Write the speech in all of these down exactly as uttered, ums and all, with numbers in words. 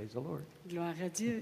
Praise the Lord. Gloire à Dieu.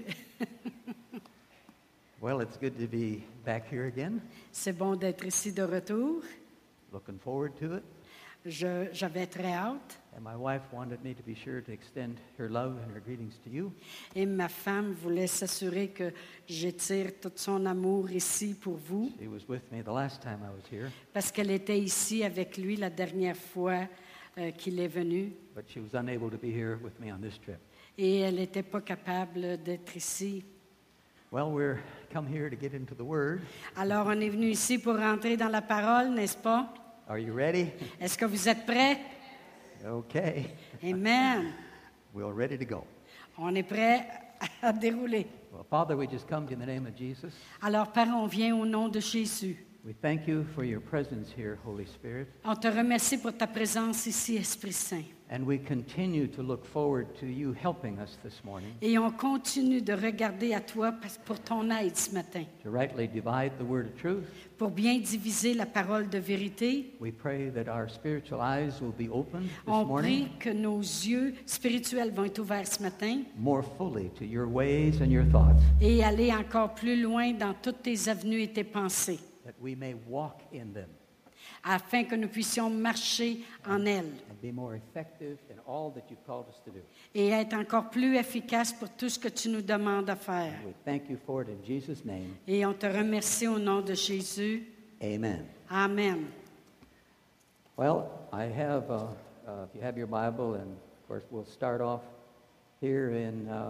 Well, it's good to be back here again. C'est bon d'être ici de retour. Looking forward to it. Je, j'avais très hâte. And my wife wanted me to be sure to extend her love and her greetings to you. Et ma femme voulait s'assurer que j'étire tout son amour ici pour vous. She was with me the last time I was here, Parce qu'elle était ici avec lui la dernière fois euh, qu'il est venu. but she was unable to be here with me on this trip. Et elle n'était pas capable d'être ici. Well, we're come here to get into the Word. Alors, on est venu ici pour rentrer dans la parole, n'est-ce pas? Are you ready? Est-ce que vous êtes prêts? Okay. Amen. We're ready to go. On est prêts à dérouler. Well, Father, we just come to you in the name of Jesus. Alors, Père, on vient au nom de Jésus. We thank you for your presence here, Holy Spirit. On te remercie pour ta présence ici, Esprit Saint. And we continue to look forward to you helping us this morning Et on continue de regarder à toi pour ton aide ce matin, to rightly divide the word of truth. pour bien diviser la parole de vérité. We pray that our spiritual eyes will be opened this On morning prie que nos yeux spirituels vont être ouverts ce matin more fully to your ways and your thoughts, et aller encore plus loin dans toutes tes avenues et tes pensées, that we may walk in them afin que nous puissions marcher en elles and be more effective in all that you've called us to do. et être encore plus efficaces pour tout ce que tu nous demandes à faire. We thank you for it in Jesus' name. Et on te remercie au nom de Jésus. Amen. Amen. Well, I have, uh, uh, if you have your Bible, and of course we'll start off here in, uh,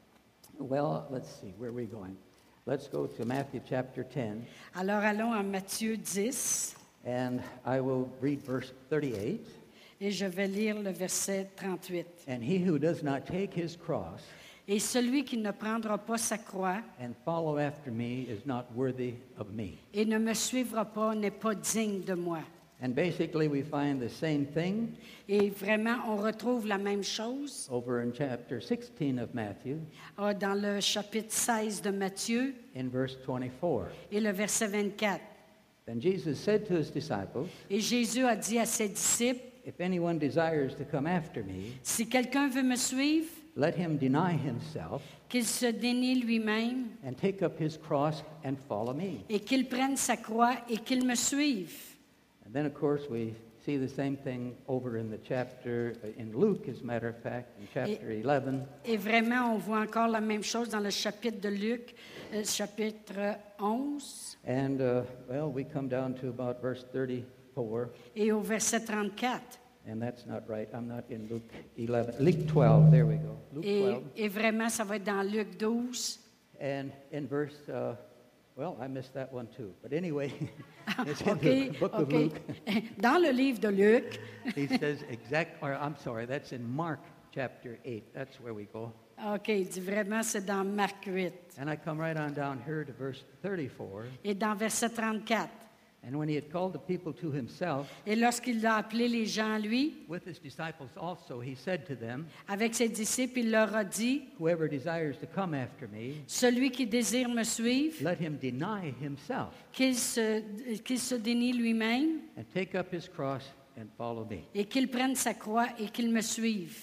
well, let's see, where are we going? Let's go to Matthew chapter ten, Alors allons à Matthieu dix and I will read verse thirty-eight. et je vais lire le verset trente-huit. And he who does not take his cross Et celui qui ne prendra pas sa croix and follow after me is not worthy of me. et ne me suivra pas n'est pas digne de moi. And basically we find the same thing Et vraiment, on retrouve la même chose over in chapter sixteen of Matthew ah, dans le chapitre seize de Matthieu in verse twenty-four. et le verset vingt-quatre. Then Jesus said to his disciples, Et Jésus a dit à ses disciples, if anyone desires to come after me, si quelqu'un veut me suivre, let him deny himself qu'il se dénie lui-même and take up his cross and follow me. et qu'il prenne sa croix et qu'il me suive. And then, of course, we see the same thing over in the chapter, uh, in Luke, as a matter of fact, in chapter eleven. Et vraiment, on voit encore la même chose dans le chapitre de Luc, euh, chapitre onze, And, uh, well, we come down to about verse thirty-four, et au verset trente-quatre. and that's not right. I'm not in Luke eleven. Luke twelve, there we go. Luke Et, twelve. et vraiment, ça va être dans Luc douze. And in verse, uh, well, I missed that one too. But anyway, it's in OK, the book of OK. Luke. Dans le livre de Luc, He says exact, or I'm sorry, that's in Mark chapter eight. That's where we go. OK, il dit vraiment, c'est dans Marc huit. And I come right on down here to verse thirty-four. Et dans verset trente-quatre. And when he had called the people to himself, Et lorsqu'il a appelé les gens à lui, with his disciples also, he said to them, avec ses disciples, il leur a dit, whoever desires to come after me, celui qui désire me suivre, let him deny himself qu'il se, qu'il se dénie lui-même and take up his cross and follow me. et qu'il prenne sa croix et qu'il me suive.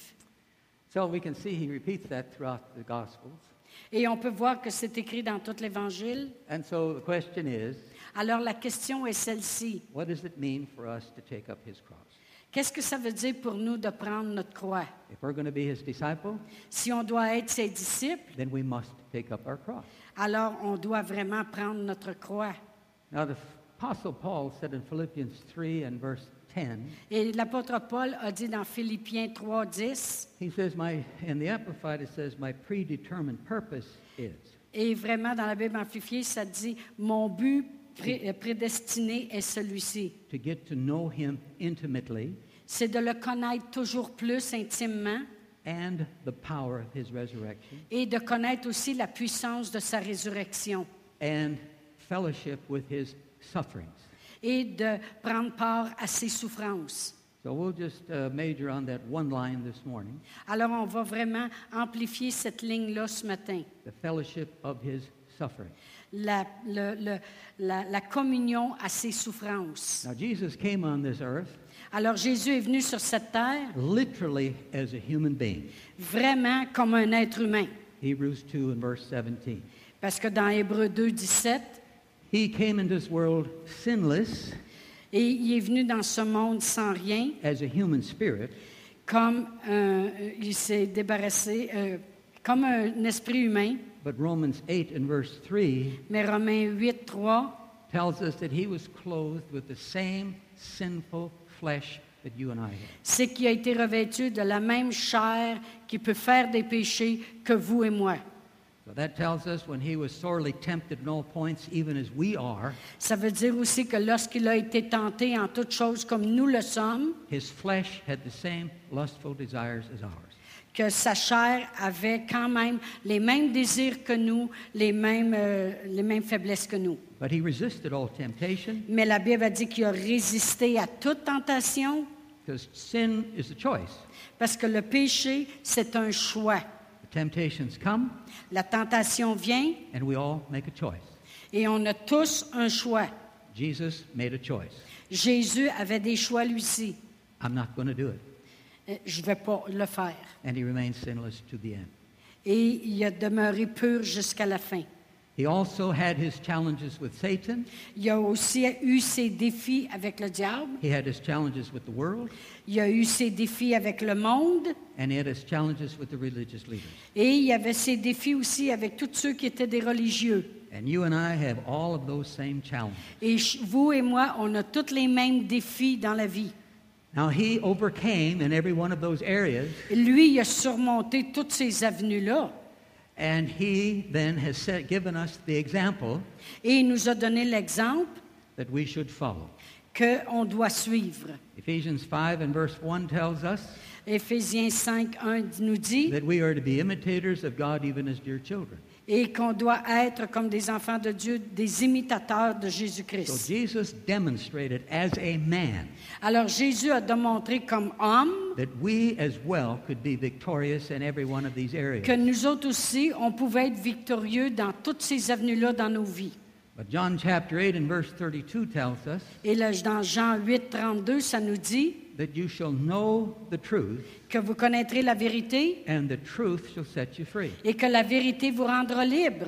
So we can see he repeats that throughout the Gospels. Et on peut voir que c'est écrit dans tout l'Évangile. And so the question is, Alors la question est celle-ci. what does it mean for us to take up his cross? Qu'est-ce que ça veut dire pour nous de prendre notre croix? If we're going to be his disciple, Si on doit être ses disciples, then we must take up our cross. alors on doit vraiment prendre notre croix. Now the Apostle Paul said in Philippians three and verse ten, Et l'apôtre Paul a dit dans Philippiens trois dix, he says, my, in the Amplified it says, my predetermined purpose is. et vraiment dans la Bible amplifiée, ça dit, mon but pré- prédestiné est celui-ci. To get to know him intimately C'est de le connaître toujours plus intimement and the power of his resurrection et de connaître aussi la puissance de sa résurrection and fellowship with his sufferings. et de prendre part à ses souffrances. So we'll just uh, major on that one line this morning, Alors, on va vraiment amplifier cette ligne-là ce matin. the fellowship of his suffering. La, le- le- la, la communion à ses souffrances. Now Jesus came on this earth Alors Jésus est venu sur cette terre literally as a human being. vraiment comme un être humain. Hebrews two and verse seventeen. Parce que dans Hébreux deux, dix-sept, He came into this world sinless et il est venu dans ce monde sans rien, as a human spirit, comme un- il s'est débarrassé, euh, comme un esprit humain. but Romans eight and verse three Mais Romains huit, trois tells us that he was clothed with the same sinful flesh that you and I have. c'est qu'il a été revêtu de la même chair qui peut faire des péchés que vous et moi. So that tells us when he was sorely tempted in all points, even as we are, Ça veut dire aussi que lorsqu'il a été tenté en toutes choses comme nous le sommes, his flesh had the same lustful desires as ours. que sa chair avait quand même les mêmes désirs que nous, les mêmes, euh, les mêmes faiblesses que nous. But he resisted all temptation Mais la Bible a dit qu'il a résisté à toute tentation because sin is a choice. parce que le péché, c'est un choix. The temptations come La tentation vient and we all make a choice. et on a tous un choix. Jesus made a choice. Jésus avait des choix lui aussi. I'm not going to do it. Euh, Je ne vais pas le faire. And he remained sinless to the end. Et il a demeuré pur jusqu'à la fin. He also had his challenges with Satan. Il a aussi eu ses défis avec le diable. He had his challenges with the world. Il a eu ses défis avec le monde. And he had his challenges with the religious leaders. Et il y avait ses défis aussi avec tous ceux qui étaient des religieux. And you and I have all of those same challenges. Et ch- vous et moi, on a tous les mêmes défis dans la vie. Now, he overcame in every one of those areas, Et lui, il a surmonté toutes ces avenues-là. and he then has set, given us the example Et il nous a donné l'exemple that we should follow. qu'on doit suivre. Ephesians five and verse one tells us Éphésiens cinq, un nous dit that we are to be imitators of God even as dear children. et qu'on doit être comme des enfants de Dieu, des imitateurs de So Jésus-Christ. Jesus demonstrated as a man Alors Jésus a démontré comme homme that we as well could be victorious in every one of these areas. que nous autres aussi, on pouvait être victorieux dans toutes ces avenues-là dans nos vies. But John chapter eight and verse thirty-two tells us Et là, dans Jean huit, trente-deux, ça nous dit that you shall know the truth, que vous connaîtrez la vérité and the truth shall set you free. et que la vérité vous rendra libre.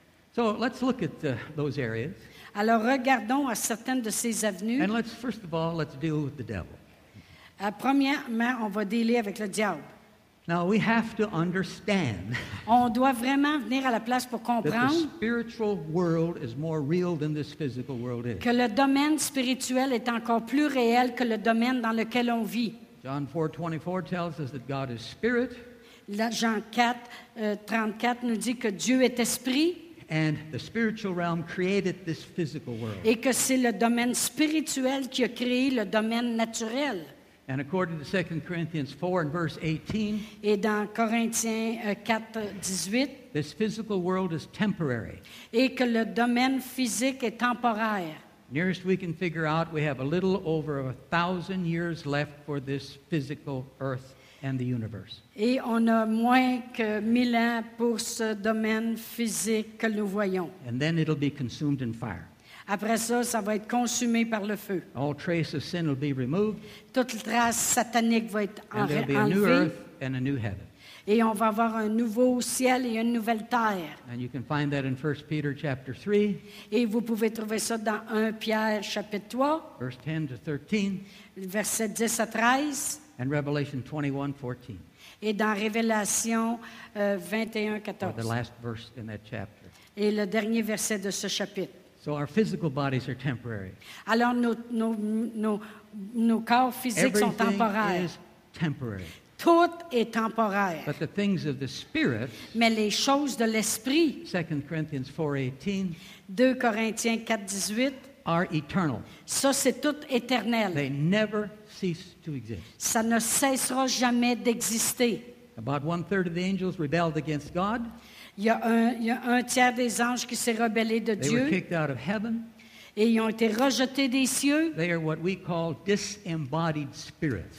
So let's look at uh, those areas. Alors regardons à certaines de ces avenues. And let's, first of all, let's deal with the devil. Euh, premièrement, on va dealer avec le diable. Now, we have to understand On doit vraiment venir à la place pour that the comprendre spiritual world is more real than this physical world is. que le domaine spirituel est encore plus réel que le domaine dans lequel on vit. John four twenty-four tells us that God is spirit, Là, Jean quatre, euh, trente-quatre nous dit que Dieu est esprit and the spiritual realm created this physical world. et que c'est le domaine spirituel qui a créé le domaine naturel. And according to Second Corinthians four and verse eighteen, Et dans Corinthiens euh, quatre, dix-huit, this physical world is temporary. et que le domaine physique est temporaire. Nearest we can figure out, we have a little over a thousand years left for this physical earth and the universe. Et on a moins que mille ans pour ce domaine physique que nous voyons. And then it'll be consumed in fire. Après ça, ça va être consumé par le feu. All trace of sin will be removed, Toute trace satanique va être and there'll be a new enlevée. earth and a new heaven. Et on va avoir un nouveau ciel et une nouvelle terre. And you can find that in First Peter chapter three, Et vous pouvez trouver ça dans premier Pierre chapitre trois, verse ten to thirteen, versets dix à treize, and Revelation twenty-one fourteen, et dans Révélation euh, vingt et un, or the quatorze. last verse in that chapter. Et le dernier verset de ce chapitre. So our physical bodies are temporary. Alors nos, nos, nos, nos corps physiques sont Everything temporaires. is temporary. Tout est temporaire. But the things of the Spirit, Mais les choses de l'esprit, Second Corinthians four eighteen, deux Corinthiens quatre, dix-huit, are eternal. ça c'est tout éternel. They never cease to exist. Ça ne cessera jamais d'exister. About one third of the angels rebelled against God. Il y, a un, il y a un tiers des anges qui s'est rebellé de They were Dieu kicked out of heaven. et ils ont été rejetés des cieux They are what we call disembodied spirits.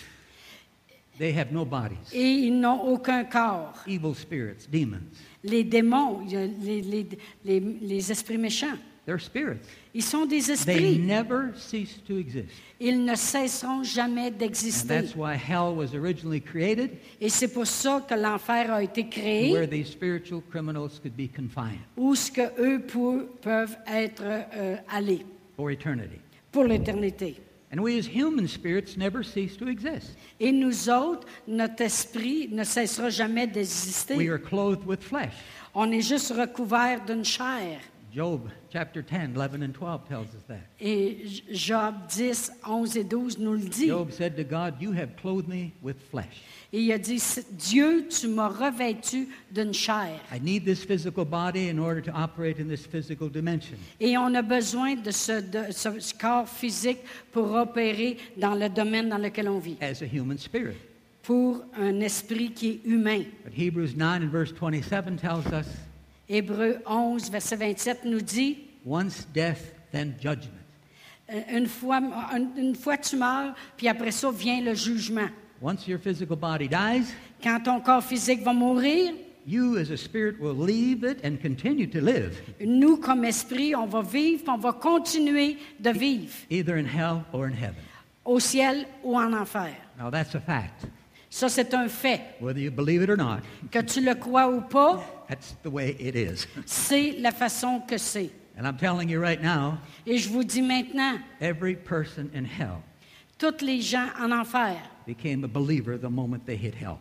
They have no bodies. et ils n'ont aucun corps. Evil spirits, demons. Les démons, il y a les, les, les, les esprits méchants. They're spirits. Ils sont des They esprits. never cease to exist. Ils ne cesseront jamais And d'exister. that's why hell was originally created, Et c'est pour ça que l'enfer a été créé, where these spiritual criminals could be confined où ce que eux pou- peuvent être euh, allés for eternity. pour l'éternité. And we as human spirits never cease to exist. Et nous autres, notre esprit ne cessera jamais We d'exister. are clothed with flesh. On est juste recouvert d'une chair. Job chapter ten, eleven and twelve tells us that. Et J- Job dix, onze et douze nous le dit. Job said to God, "You have clothed me with flesh. Et il a dit, Dieu, tu m'as revêtu d'une chair. I need this physical body in order to operate in this physical dimension." Et on a besoin de ce, de ce corps physique pour opérer dans le domaine dans lequel on vit, As a human spirit. pour un esprit qui est humain. But Hebrews nine and verse twenty-seven tells us, Hébreux onze, verset vingt-sept nous dit, once death, then judgment. euh, une fois, une, une fois tu meurs, puis après ça vient le jugement. Once your physical body dies, Quand ton corps physique va mourir, you as a spirit will leave it and continue to live, nous, comme esprit, on va vivre, puis on va continuer de vivre, either in hell or in heaven. au ciel ou en enfer. Now that's a fact. Ça, c'est un fait. Whether you believe it or not, Que tu le crois ou pas, that's the way it is. c'est la façon que c'est. And I'm telling you right now, Et je vous dis maintenant, every person in hell tous les gens en enfer, became a believer the moment they hit hell.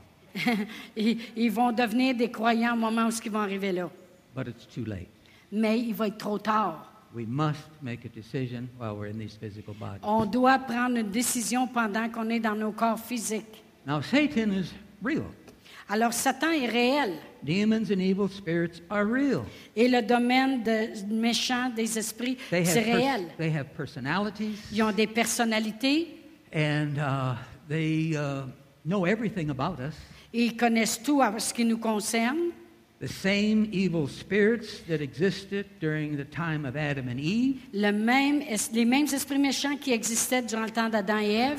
ils, ils vont devenir des croyants au moment où ils vont arriver là. But it's too late. Mais il va être trop tard. We must make a decision while we're in these physical bodies. On doit prendre une décision pendant qu'on est dans nos corps physiques. Now, Satan is real. Alors, Satan est réel. Demons and evil spirits are real. Et le domaine de méchant des esprits, They c'est have, pers- réel. they have personalities, Ils ont des personnalités and uh, they uh, know everything about us. et ils connaissent tout à ce qui nous concerne. The same evil spirits that existed during the time of Adam and Eve, Le même, es- les mêmes esprits méchants qui existaient durant le temps d'Adam et Ève.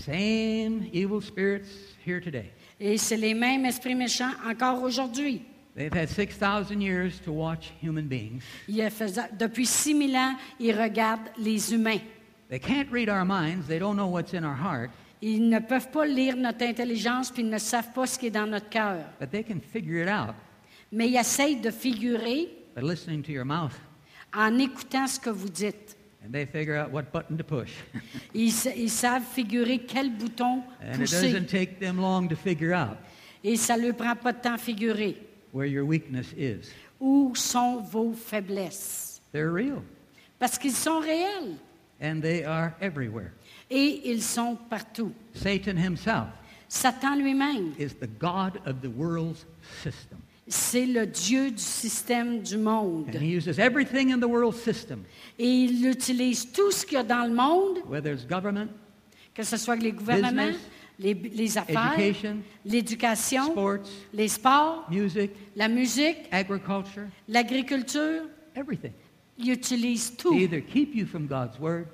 same evil spirits here today. Et c'est les mêmes esprits méchants encore aujourd'hui. They've had six thousand years to watch human beings. Il a fait- depuis six mille ans, ils regardent les humains. They can't read our minds. They don't know what's in our heart, Ils ne peuvent pas lire notre intelligence, puis ils ne savent pas ce qui est dans notre cœur. but they can figure it out Mais ils essayent de figurer by listening to your mouth, en écoutant ce que vous dites. and they figure out what button to push. Ils, sa- ils savent figurer quel bouton And it pousser. doesn't take them long to figure out Et ça ne leur prend pas de temps à figurer. where your weakness is. Où sont vos faiblesses? They're real, Parce qu'ils sont réels. and they are everywhere. Et ils sont partout. Satan himself Satan lui-même, is the God of the world's system. c'est le Dieu du système du monde. And he uses everything in the world system, Et il utilise tout ce qu'il y a dans le monde, whether it's government, que ce soit les gouvernements, Business, les, les affaires, education, l'éducation, sports, les sports, music, la musique, agriculture, l'agriculture. everything. Il utilise To tout. either keep you from God's word,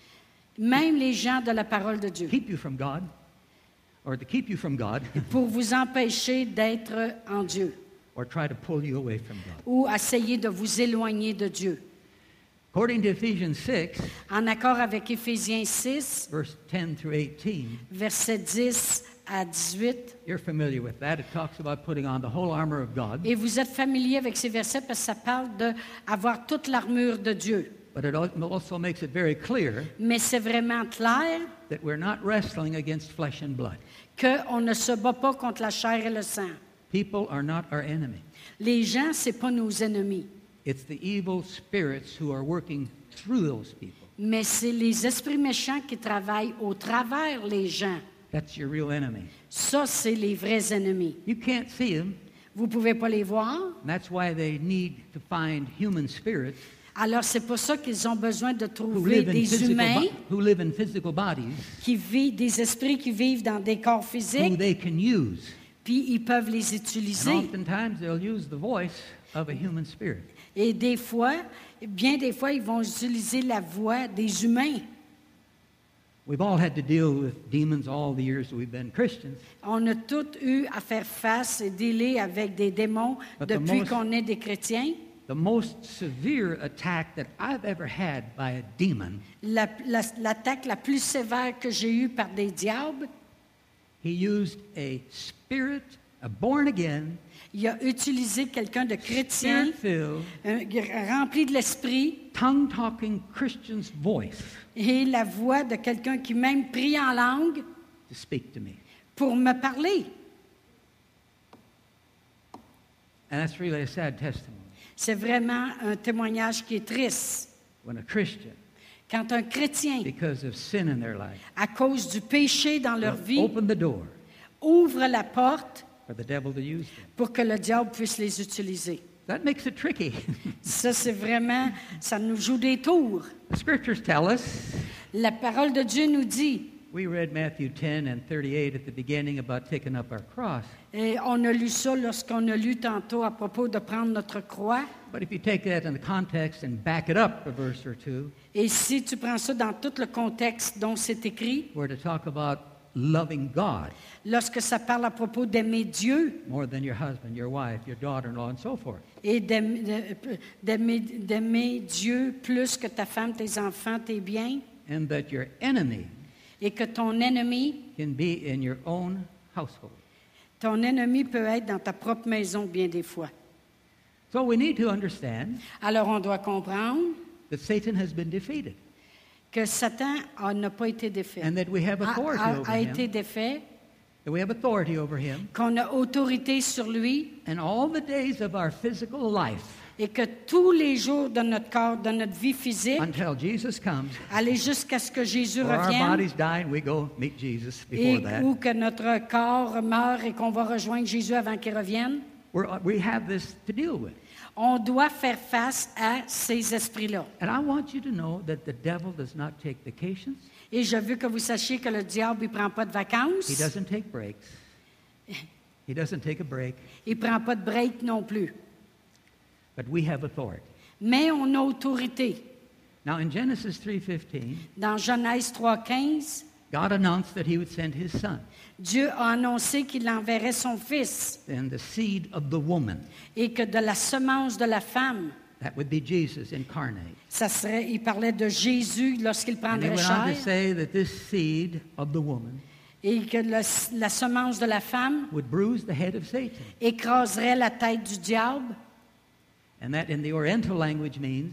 Même les gens de la parole de Dieu, keep you from God, or to keep you from God, pour vous empêcher d'être en Dieu or try to pull you away from God. ou essayer de vous éloigner de Dieu. According to Ephesians six, En accord avec Éphésiens six, verse ten through eighteen, versets dix à dix-huit, you're familiar with that. It talks about putting on the whole armor of God, et vous êtes familier avec ces versets parce que ça parle d'avoir toute l'armure de Dieu. but it al- also makes it very clear Mais c'est vraiment clair that we're not wrestling against flesh and blood. qu'on ne se bat pas contre la chair et le sang. People are not our enemy. Les gens, ce n'est pas nos ennemis, It's the evil spirits who are working through those people. mais c'est les esprits méchants qui travaillent au travers les gens. That's your real enemy. Ça, c'est les vrais ennemis. You can't see them. Vous ne pouvez pas les voir. And that's why they need to find human spirits Alors, c'est pour ça qu'ils ont besoin de who trouver live in des physical, humains bo- who live in physical bodies qui vivent, des esprits qui vivent dans des corps who physiques, they can use. puis ils peuvent les And utiliser. oftentimes they'll use the voice of a human spirit. Et des fois, bien des fois, ils vont utiliser la voix des humains. We've all had to deal with demons all the years that we've been Christians. On a tous eu à faire face et dealer avec des démons But the depuis most- qu'on est des chrétiens. the most severe attack that I've ever had by a demon, La- la- l'attaque la plus sévère que j'ai eue par des diables, he used a spirit, a born again, il a utilisé quelqu'un de chrétien, spirit-filled, un- rempli de l'esprit, tongue-talking Christian's voice et la voix de quelqu'un qui même prie en langue to speak to me. pour me parler. And that's really a sad testimony. C'est vraiment un témoignage qui est triste. When a Christian, Quand un chrétien, because of sin in their life, à cause du péché dans leur vie, open the door ouvre la porte for the devil to use them. pour que le diable puisse les utiliser. That makes it tricky. Ça, c'est vraiment, ça nous joue des tours. The scriptures tell us, La parole de Dieu nous dit, we read Matthew ten and thirty-eight at the beginning about taking up our cross. et on a lu ça lorsqu'on a lu tantôt à propos de prendre notre croix. But if you take that in the context and back it up a verse or two, Et si tu prends ça dans tout le contexte dont c'est écrit, we're to talk about loving God lorsque ça parle à propos d'aimer Dieu more than your husband, your wife, your daughter-in-law, and so forth. et d'aim- de- d'aimer, d'aimer Dieu plus que ta femme, tes enfants, tes biens, And that your enemy et que ton ennemi, can be in your own household. ton ennemi peut être dans ta propre maison bien des fois. So we need to understand Alors on doit comprendre that Satan has been defeated que Satan a- n'a pas été défait, and that we have a, authority a- over a him, été défait, that we have authority over him, qu'on a autorité sur lui and all the days of our physical life et que tous les jours de notre corps, de notre vie physique, until Jesus comes, aller jusqu'à ce que Jésus or our revienne bodies die and we go meet Jesus et before that. ou que notre corps meurt et qu'on va rejoindre Jésus avant qu'il revienne, We're, we have this to deal with. on doit faire face à ces esprits-là. And I want you to know that the devil does not take vacations. Et je veux que vous sachiez que le diable, il ne prend pas de vacances, He doesn't take breaks. He doesn't take a break. il ne prend pas de break non plus. But we have authority. Mais on a autorité. Now in Genesis three fifteen, Dans Genèse trois quinze, God announced that he would send his son, Dieu a annoncé qu'il enverrait son Fils and the seed of the woman, et que de la semence de la femme, that would be Jesus incarnate. ça serait, il parlait de Jésus lorsqu'il And he prendrait went on to chair say that this seed of the woman et que le- la semence de la femme would bruise the head of Satan. écraserait la tête du diable. And that in the Oriental language means,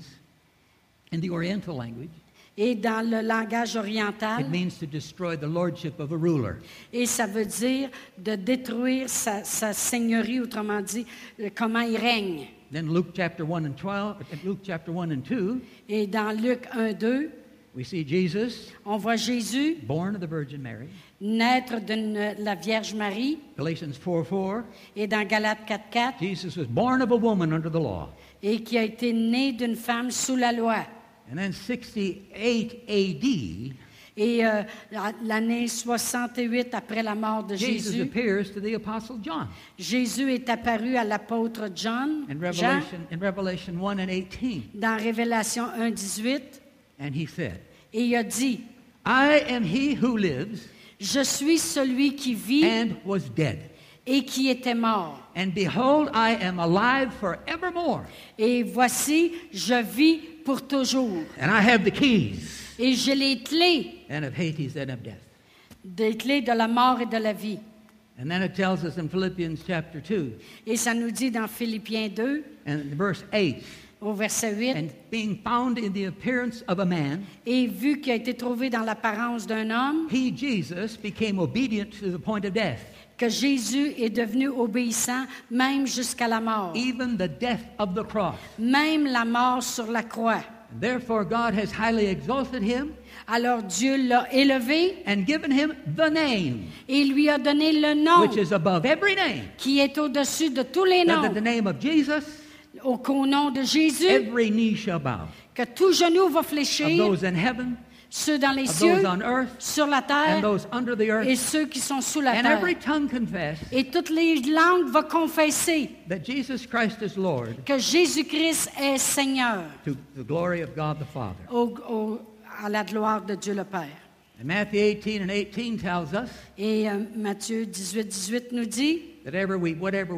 in the Oriental language, Et dans le langage oriental, it means to destroy the lordship of a ruler. et ça veut dire de détruire sa, sa seigneurie, autrement dit, euh, comment il règne. Then Luke chapter one and twelve, Luke chapter one and two, Et dans Luc un deux, we see Jesus on voit Jésus born of the Virgin Mary. naître de la Vierge Marie. Galatians four four, Et dans Galates quatre quatre, Jesus was born of a woman under the law. et qui a été né d'une femme sous la loi. And then sixty-eight A D, Et euh, la- l'année soixante-huit après la mort de Jesus Jésus, appears to the Apostle John. Jésus est apparu à l'apôtre John, In Jean, Revelation, in Revelation one and eighteen, dans Révélation un dix-huit, and he said, et il a dit, I am he who lives je suis celui qui vit and was dead. et qui était mort. And behold, I am alive forevermore. Et voici, je vis pour toujours. And I have the keys Et j'ai les clés, and of Hades and of death. des clés de la mort et de la vie. And then it tells us in Philippians chapter two Et ça nous dit dans Philippiens deux, and verse eight, au verset huit, and being found in the appearance of a man, et vu qu'il a été trouvé dans l'apparence d'un homme, he, Jesus, became obedient to the point of death, que Jésus est devenu obéissant même jusqu'à la mort, even the death of the cross. même la mort sur la croix. And therefore God has highly exalted him Alors Dieu l'a élevé and given him the name et lui a donné le nom which is above every name, qui est au-dessus de tous les that noms, at the name of Jesus au, qu'au nom de Jésus, every knee shall bow, que tout genou va of fléchir, those in heaven, ceux dans les of cieux, those on earth, sur la and terre those under the earth, et ceux qui sont sous la and terre. every tongue confess Et toutes les langues vont confesser that Jesus Christ is Lord, que Jésus-Christ est Seigneur, to the glory of God the Father. au- au- à la gloire de Dieu le Père. And Matthew eighteen and eighteen tells us Et euh, Matthieu dix-huit, dix-huit nous dit that ever we, whatever we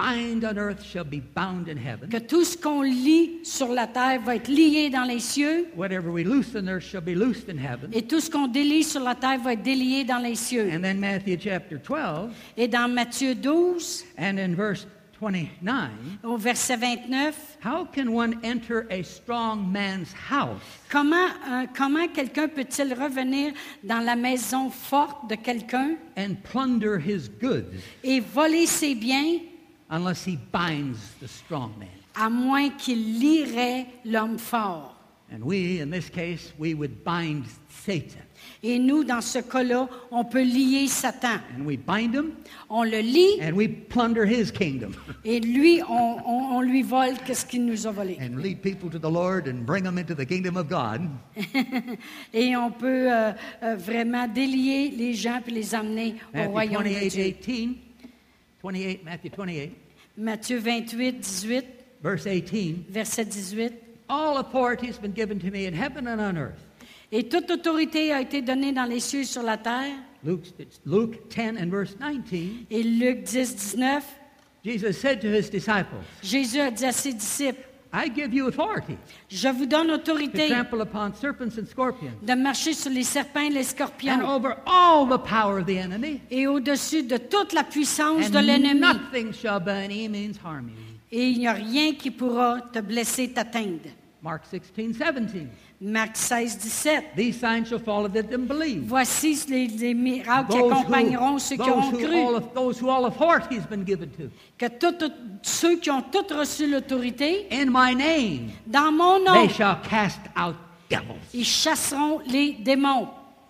bind on earth shall be bound in heaven. que tout ce qu'on lit sur la terre va être lié dans les cieux, Whatever we loose on earth shall be loosed in heaven. et tout ce qu'on délie sur la terre va être délié dans les cieux. And then Matthew chapter twelve, Et dans Matthieu douze, and in verse twenty-nine, au verset vingt-neuf, how can one enter a strong man's house comment, euh, comment quelqu'un peut-il revenir dans la maison forte de quelqu'un and plunder his goods et voler ses biens, unless he binds the strong man? à moins qu'il lierait l'homme fort? And we, in this case, we would bind Satan. Et nous, dans ce cas-là, on peut lier Satan. And we bind him, On le lie, and we plunder his kingdom. et lui, on, on- on lui vole qu'est-ce qu'il nous a volé. And lead people to the Lord and bring them into the kingdom of God. Et on peut euh, euh, vraiment délier les gens puis les amener au Matthew royaume de twenty-eight, Dieu. eighteen. twenty-eight, Matthew twenty-eight, Matthieu vingt-huit, dix-huit, verse eighteen. verset dix-huit. All authority has been given to me in heaven and on earth. Et toute autorité a été donnée dans les cieux et sur la terre. Luke, it's Luke ten and verse nineteen. Et Luc dix, dix-neuf, Jesus said to his disciples, Jésus a dit à ses disciples, I give you authority je vous donne to autorité trample upon serpents and scorpions de marcher sur les serpents et les and scorpions over all the power of the enemy. et au-dessus de toute la puissance de And l'ennemi. nothing shall by any means harm you. Et il n'y a rien qui pourra te blesser, t'atteindre. Mark sixteen, seventeen. Marc seize, dix-sept. These signs shall follow that them believe. Voici les, les miracles qui Those accompagneront who, ceux qui those auront who cru. all, of- those who all authority has been given to. Que tout- ceux qui ont tous reçu l'autorité, In my name, dans mon nom, they shall cast out devils. ils chasseront les démons.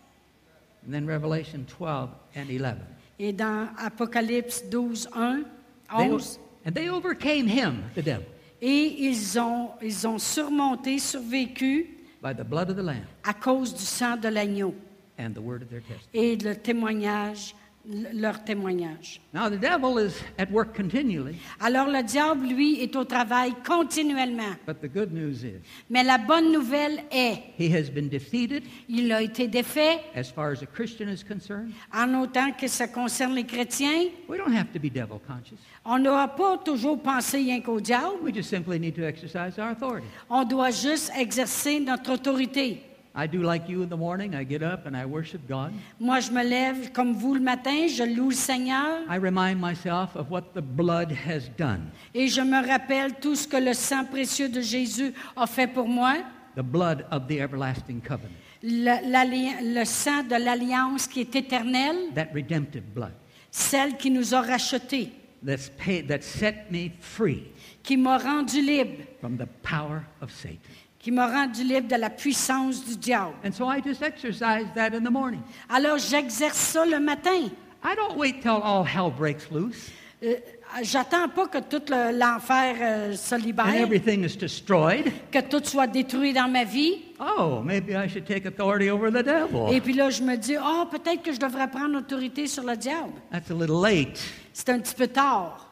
And then Revelation twelve and eleven. Et dans Apocalypse douze, un, They- onze, and they overcame him, the devil, et ils ont, ils ont surmonté, survécu by the blood of the Lamb à cause du sang de l'agneau and the word of their testimony. et le témoignage, le- leur témoignage. Now the devil is at work continually, Alors le diable, lui, est au travail continuellement. but the good news is Mais la bonne nouvelle est, he has been defeated il a été défait as far as a Christian is concerned. en autant que ça concerne les chrétiens. We don't have to be devil conscious. On n'aura pas toujours pensé rien qu'au diable. We just simply need to exercise our authority. On doit juste exercer notre autorité. I do like you in the morning. I get up and I worship God. Moi, je me lève comme vous le matin, je loue le Seigneur I remind myself of what the blood has done. et je me rappelle tout ce que le sang précieux de Jésus a fait pour moi. The blood of the everlasting covenant. Le, l'alli- le sang de l'alliance qui est éternelle, That redemptive blood. celle qui nous a rachetés, That's paid, that set me free qui m'a rendu libre, from the power of Satan. qui m'a rendu libre de la puissance du diable. And so I just exercise that in the morning. Alors, j'exerce ça le matin. I don't wait till all hell breaks loose Euh, J'attends pas que tout le- l'enfer euh, se and libère, everything is destroyed. que tout soit détruit dans ma vie. Oh, maybe I should take authority over the devil. Et puis là, je me dis, oh, peut-être que je devrais prendre autorité sur le diable. That's a little late. C'est un petit peu tard.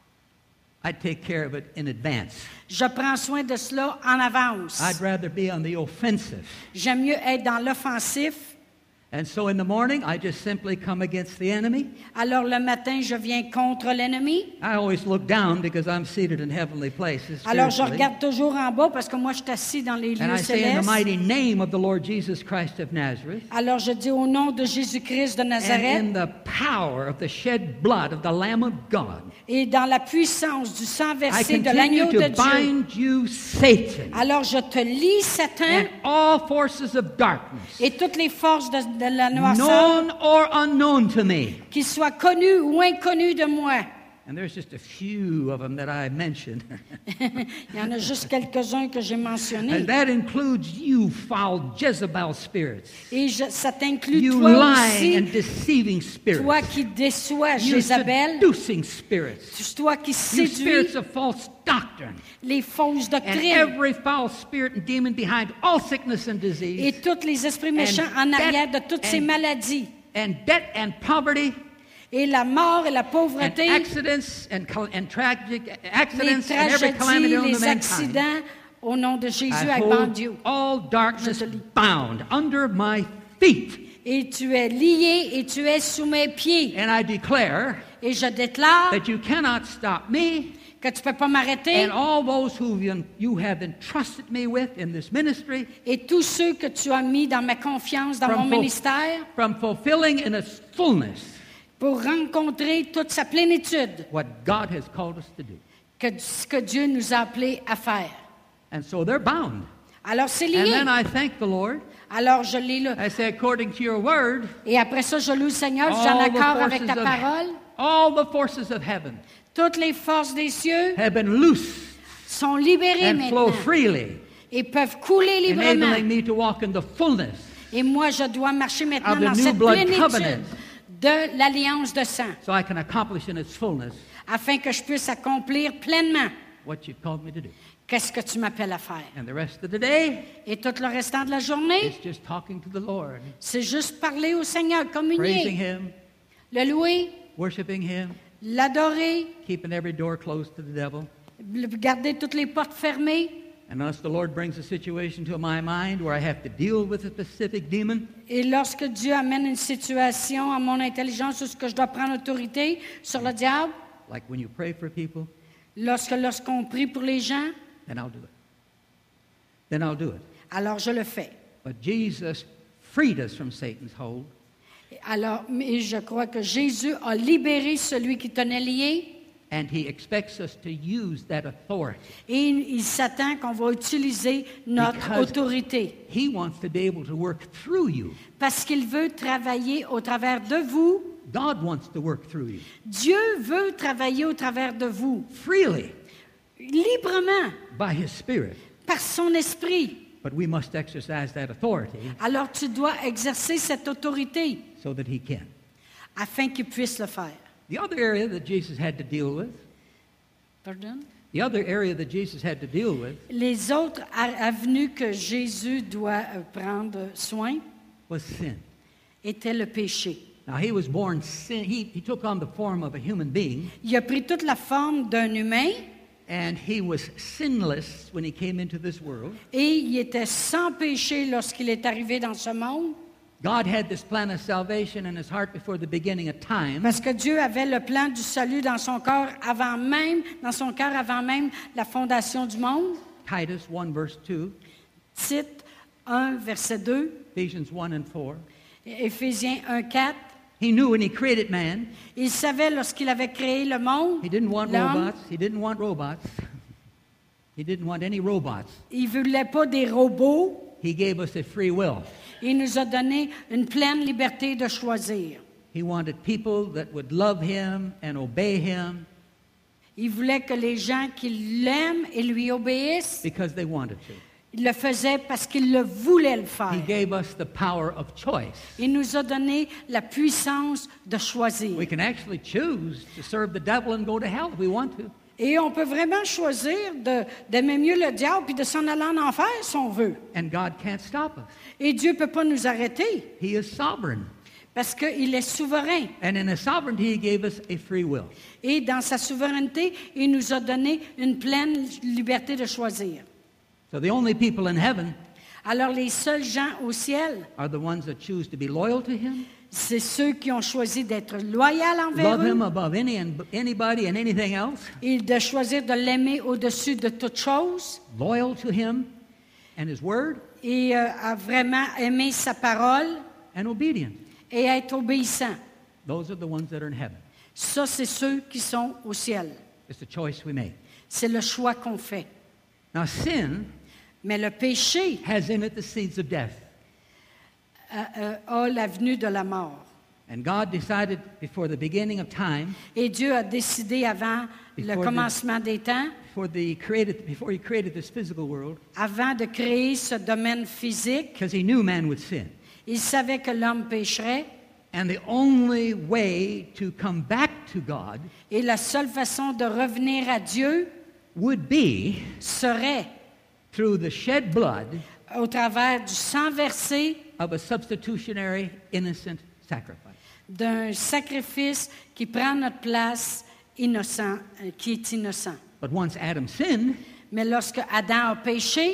I take care of it in advance. Je prends soin de cela en avance. I'd rather be on the offensive. J'aime mieux être dans l'offensif. And so in the morning, I just simply come against the enemy. Alors le matin, je viens contre l'ennemi. I always look down because I'm seated in heavenly places. Alors je spiritually. regarde toujours en bas parce que moi, je suis assis dans les And lieux I say in the célestes. mighty name of the Lord Jesus Christ of Nazareth, Alors je dis au nom de Jésus-Christ de and Nazareth in the power of the shed blood of the Lamb of God, et dans la puissance du sang I versé de continue l'agneau de to Dieu. bind you, Satan, Alors je te lis, Satan, and all forces of darkness, et toutes les forces de, de la noirceur, known or unknown to me. qu'ils soient connues ou inconnues de moi. And there's just a few of them that I mentioned. Il y en a juste quelques-uns que j'ai mentionnés. And that includes you, foul Jezebel spirits, Et je- ça t'inclut you toi lying and aussi, deceiving spirits, toi qui déçois you Jézabel, seducing spirits, toi qui you séduis spirits of false doctrine, les fausses and doctrines every foul spirit and demon behind all sickness and et disease, tous les esprits méchants And en that- arrière de toutes ces and- maladies. and debt and poverty, Et la mort et la and pauvreté, accidents and, cal- and tragic les accidents and every tragédies, calamity on the les mankind. accidents, au nom de Jésus, I I hold bande you. all darkness Je te lis. bound under my feet. Et tu es lié et tu es sous mes pieds. And I declare Et je déclare that you cannot stop me que tu ne peux pas m'arrêter. and all those who you have entrusted me with in this ministry Et tous ceux que tu as mis dans ma confiance, dans From mon ful- ministère, from fulfilling in its fullness pour rencontrer toute sa plénitude what God has called us to do. que ce que Dieu nous a appelés à faire. And so they're bound. Alors c'est And lié. then I thank the Lord. Alors je lis le. I say, according to your word, Et après ça, je loue le Seigneur, je suis en all the accord avec ta forces parole. of, all the forces of heaven Toutes les forces des cieux have been loosed sont libérées and flow maintenant freely, et peuvent couler librement. enabling me to walk in the fullness Et moi, je dois marcher maintenant of the dans new cette blood plénitude covenant. de l'alliance de sang, so I can accomplish in its fullness afin que je puisse accomplir pleinement what you've called me to do. qu'est-ce que tu m'appelles à faire. And the rest of the day Et tout le restant de la journée, is just talking to the Lord, c'est juste parler au Seigneur, praising communier, Him, le louer, worshiping Him, l'adorer, keeping every door closed to the devil. garder toutes les portes fermées. And unless the Lord brings a situation to my mind where I have to deal with a specific demon, Et lorsque Dieu amène une situation à mon intelligence où ce que je dois prendre autorité sur le diable, like when you pray for people, lorsque lorsqu'on prie pour les gens, then I'll do it. Then I'll do it. alors je le fais. But Jesus freed us from Satan's hold. Alors, mais je crois que Jésus a libéré celui qui tenait lié And He expects us to use that authority. et il s'attend qu'on va utiliser notre Because- autorité He wants to be able to work through you. parce qu'il veut travailler au travers de vous. God wants to work through you Dieu veut travailler au travers de vous freely librement by His Spirit. par son esprit. But we must exercise that authority Alors tu dois exercer cette autorité so that He can. afin qu'il puisse le faire. The other area that Jesus had to deal with, Pardon? the other area that Jesus had to deal with Les autres a- avenues que Jésus doit euh, prendre soin was sin. étaient le péché. Now, He was born sin. He, he took on the form of a human being, Il a pris toute la forme d'un humain and He was sinless when He came into this world. et il était sans péché lorsqu'il est arrivé dans ce monde God had this plan of salvation in His heart before the beginning of time. parce que Dieu avait le plan du salut dans son cœur avant même, dans son cœur avant même la fondation du monde. Titus one, verse two, Tite un, verset deux, Ephesians one and four. Éphésiens un, quatre. He knew when He created man, Il savait lorsqu'il avait créé le monde, He didn't want l'homme, robots. He didn't want robots. He didn't want any robots. il ne voulait pas des robots. He gave us a free will. Il nous a donné une pleine liberté de choisir. He wanted people that would love Him and obey Him Il voulait que les gens qui l'aiment et lui obéissent, because they wanted to. il le faisait parce qu'il le voulait le He faire. gave us the power of choice. Il nous a donné la puissance de choisir. We can actually choose to serve the devil and go to hell if we want to. Et on peut vraiment choisir de- d'aimer mieux le diable puis de s'en aller en enfer si on veut. And God can't stop us. Et Dieu ne peut pas nous arrêter He is sovereign. parce qu'il est souverain. And in His sovereignty, He gave us a free will. Et dans sa souveraineté, il nous a donné une pleine liberté de choisir. So the only people in heaven Alors les seuls gens au ciel, are the ones that choose to be loyal to Him, c'est ceux qui ont choisi d'être loyaux envers love Him eux above any and anybody and anything else, et de choisir de l'aimer au-dessus de toute chose loyal to Him and His Word, et euh, à vraiment aimer sa parole and obedient. et être obéissant. Those are the ones that are in heaven. Ça, c'est ceux qui sont au ciel. It's the choice we make. C'est le choix qu'on fait. Now, sin Mais le péché has in it the seeds of death. euh, euh, a l'avenue de la mort. And God decided before the beginning of time, Et Dieu a décidé avant le Before the- commencement des temps, before, the created, before He created this physical world, avant de créer ce domaine physique, because He knew man would sin. il savait que l'homme pécherait And the only way to come back to God et la seule façon de revenir à Dieu would be serait through the shed blood au travers du sang versé of a substitutionary innocent sacrifice. d'un sacrifice qui prend notre place innocent, euh, qui est innocent. But once Adam sinned, Mais lorsque Adam a péché,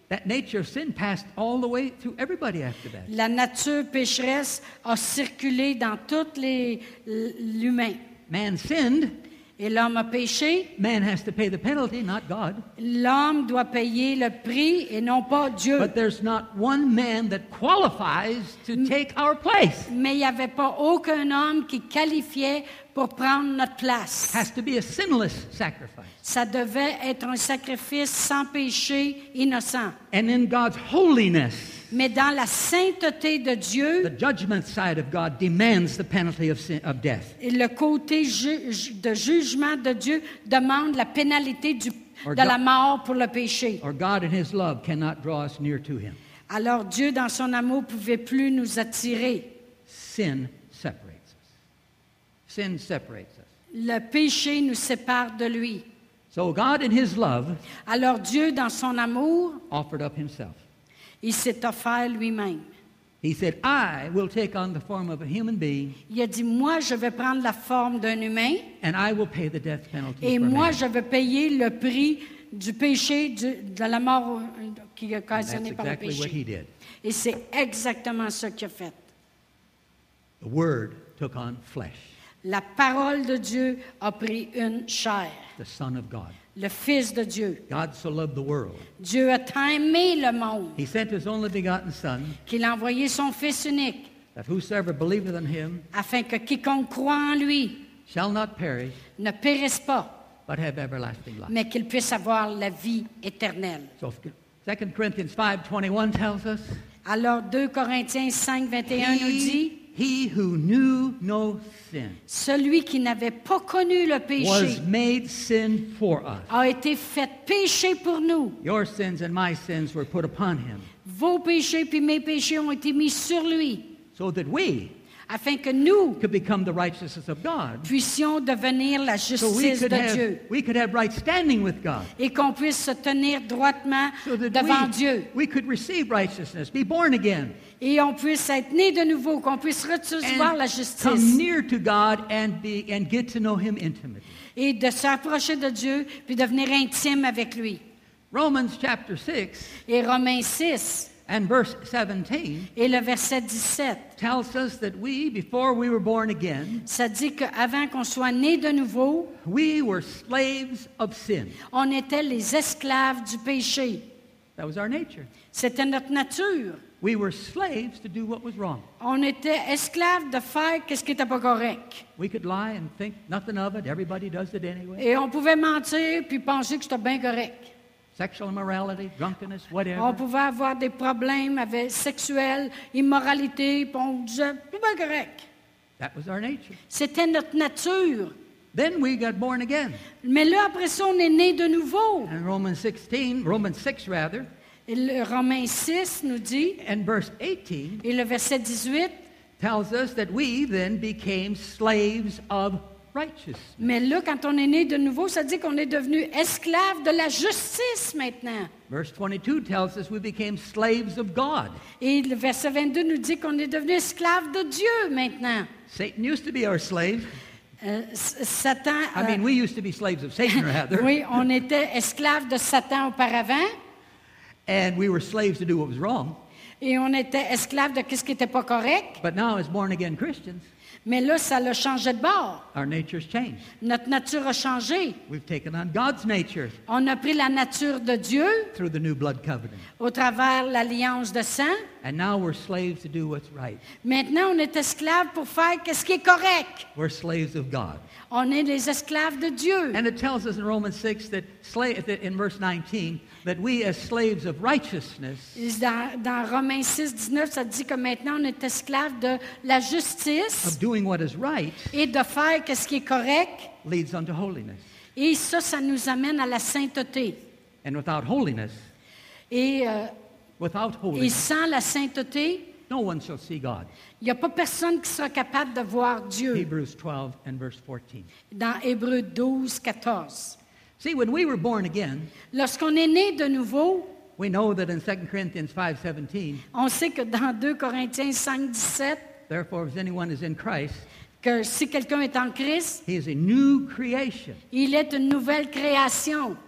That nature of sin passed all the way through everybody after that. La nature pécheresse a circulé dans tous les l'humain. Man sinned. Et l'homme a péché. Man has to pay the penalty, not God. L'homme doit payer le prix et non pas Dieu. But there's not one man that qualifies to take our place. Mais il n'y avait pas aucun homme qui qualifiait pour prendre notre place. Has to be a sinless sacrifice. Ça devait être un sacrifice sans péché, innocent. And in God's holiness, Mais dans la sainteté de Dieu, the judgment side of God demands the penalty of sin, of death. et le côté ju- ju- de jugement de Dieu demande la pénalité du, Or de la God- mort pour le péché. Or God in His love cannot draw us near to Him. Alors Dieu, dans son amour, ne pouvait plus nous attirer. Sin separates us. Sin separates us. Le péché nous sépare de lui. So God in His love Alors Dieu, dans son amour, offered up Himself. il s'est offert lui-même. He said, I will take on the form of a human being, Il a dit, moi, je vais prendre la forme d'un humain and I will pay the death penalty et for moi, man. je vais payer le prix du péché, du- de la mort euh, qui est And occasionnée that's par le exactly what He péché. did. Et c'est exactement ce qu'il a fait. The Word took on flesh, La parole de Dieu a pris une chair, the Son of God. le Fils de Dieu. God so loved the world. Dieu a tant aimé le monde He sent His only begotten Son, qu'il a envoyé son Fils unique, that whosoever believeth in Him afin que quiconque croit en lui shall not perish, ne périsse pas, but have everlasting life. mais qu'il puisse avoir la vie éternelle. So Second Corinthians five twenty-one tells us, Alors deux Corinthiens cinq, vingt et un nous dit, he, he who knew no sin celui qui n'avait pas connu le was péché made sin for us. a été fait péché pour nous. Your sins and my sins were put upon Him, Vos péchés puis mes péchés ont été mis sur lui, so that we afin que nous could become the righteousness of God. puissions devenir la So we justice could de have, Dieu we could have right standing with God. et qu'on puisse se tenir droitement So that devant we, Dieu we could receive righteousness, be born again, et on puisse être né de nouveau, qu'on puisse recevoir la and justice come near to God and be and get to know Him intimately. et de s'approcher de Dieu puis devenir intime avec lui. Romans chapter six Et Romains six and verse seventeen et le verset dix-sept, tells us that we, before we were born again, ça dit qu'avant qu'on soit né de nouveau, we were slaves of sin. on était les esclaves du péché. That was our nature. C'était notre nature. We were slaves to do what was wrong. On était esclaves de faire ce qui n'était pas correct. We could lie and think nothing of it. Everybody does it anyway. Et on pouvait mentir puis penser que c'était bien correct. Sexual immorality, drunkenness, whatever. On pouvait avoir des problèmes avec sexuels, immoralité, puis on disait, c'est bien correct. That was our nature. C'était notre nature. Then we got born again. Mais là, après ça, on est né de nouveau. And Romans sixteen, Romans six rather, Et le Romains six nous dit, and verse eighteen et le verset dix-huit, tells us that we then became slaves of righteousness. mais là, quand on est né de nouveau, ça dit qu'on est devenu esclave de la justice maintenant. Verse twenty-two tells us we became slaves of God. Et le verset vingt-deux nous dit qu'on est devenu esclave de Dieu maintenant. Satan used to be our slave. Euh, S- Satan. I euh, mean, we used to be slaves of Satan, rather. oui, on était esclave de Satan auparavant And we were slaves to do what was wrong. et on était esclave de ce qui n'était pas correct. But now, as born again Christians, Mais là, ça l'a changé de bord. our nature's changed. Notre nature a changé. We've taken on God's nature On a pris la nature de Dieu through the new blood covenant. au travers l'alliance de sang. And now we're slaves to do what's right. Maintenant, on est esclave pour faire ce qui est correct. We're slaves of God. On est les esclaves de Dieu. And it tells us in Romans six that, slave, that in verse nineteen that we as slaves of righteousness Dans, dans Romains six, dix-neuf, ça dit que maintenant, on est esclave de la justice of doing what is right et de faire ce qui est correct. leads unto holiness. Et ça, ça nous amène à la sainteté. And without holiness, Et, euh, without et holiness, sans la sainteté, no one shall see God. il n'y a pas personne qui sera capable de voir Dieu. Hebrews twelve and verse fourteen. Dans Hébreux douze, quatorze. See, when we were born again, Lorsqu'on est né de nouveau, we know that in Second Corinthians five seventeen, on sait que dans deux Corinthiens cinq, dix-sept, therefore, if anyone is in Christ, que si quelqu'un est en Christ, he is a new creation. il est une nouvelle création.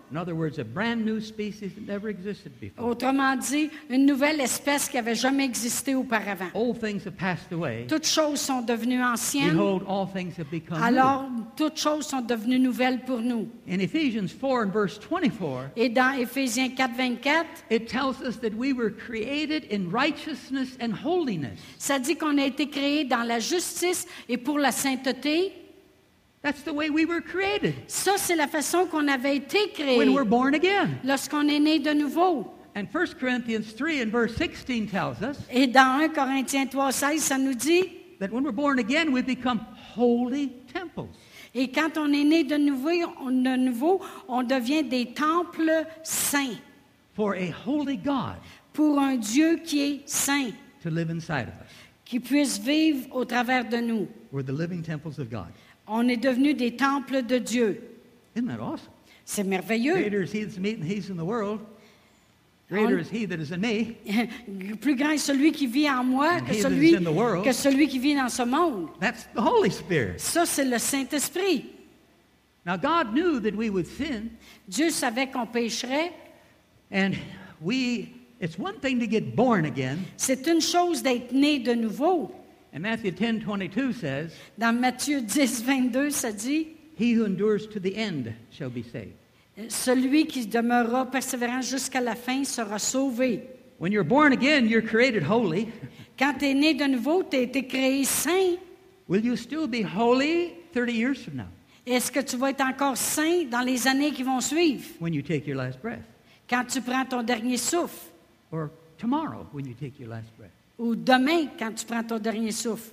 In other words, a brand new species that never existed before. Autrement dit, une nouvelle espèce qui n'avait jamais existé auparavant. Old things have passed away. Toutes choses sont devenues anciennes, Behold, all things have become alors toutes choses sont devenues nouvelles pour nous. new. In Ephesians four and verse twenty-four, Et dans Éphésiens quatre, vingt-quatre, it tells us that we were created in righteousness and holiness. ça dit qu'on a été créé dans la justice et pour la sainteté. That's the way we were created Ça, c'est la façon qu'on avait été créé when we're born again. lorsqu'on est né de nouveau. And First Corinthians three and verse sixteen tells us Et dans un Corinthiens trois, seize, ça nous dit, that when we're born again, we become holy temples. et quand on est né de nouveau, on, de nouveau, on devient des temples saints For a holy God pour un Dieu qui est saint, to live inside of us. qui puisse vivre au travers de nous. We're the living temples of God. On est devenus des temples de Dieu. Isn't that awesome? C'est merveilleux. Greater is he that's in me than he's in the world. Greater On- is he that is in me. Plus grand est celui qui vit en moi And que he that celui, is in the world. que celui qui vit dans ce monde. That's the Holy Spirit. Ça, c'est le Saint-Esprit. Now, God knew that we would sin, Dieu savait qu'on pécherait. and we, it's one thing to get born again. C'est une chose d'être né de nouveau. And Matthew ten twenty-two says, Dans Matthieu dix, vingt-deux, ça dit, he who endures to the end shall be saved. celui qui demeurera persévérant jusqu'à la fin sera sauvé. When you're born again, you're created holy. Quand tu es né de nouveau, tu as été créé saint. Will you still be holy thirty years from now Est-ce que tu vas être encore saint dans les années qui vont suivre? when you take your last breath? Quand tu prends ton dernier souffle? Or tomorrow when you take your last breath? Ou demain, quand tu prends ton dernier souffle?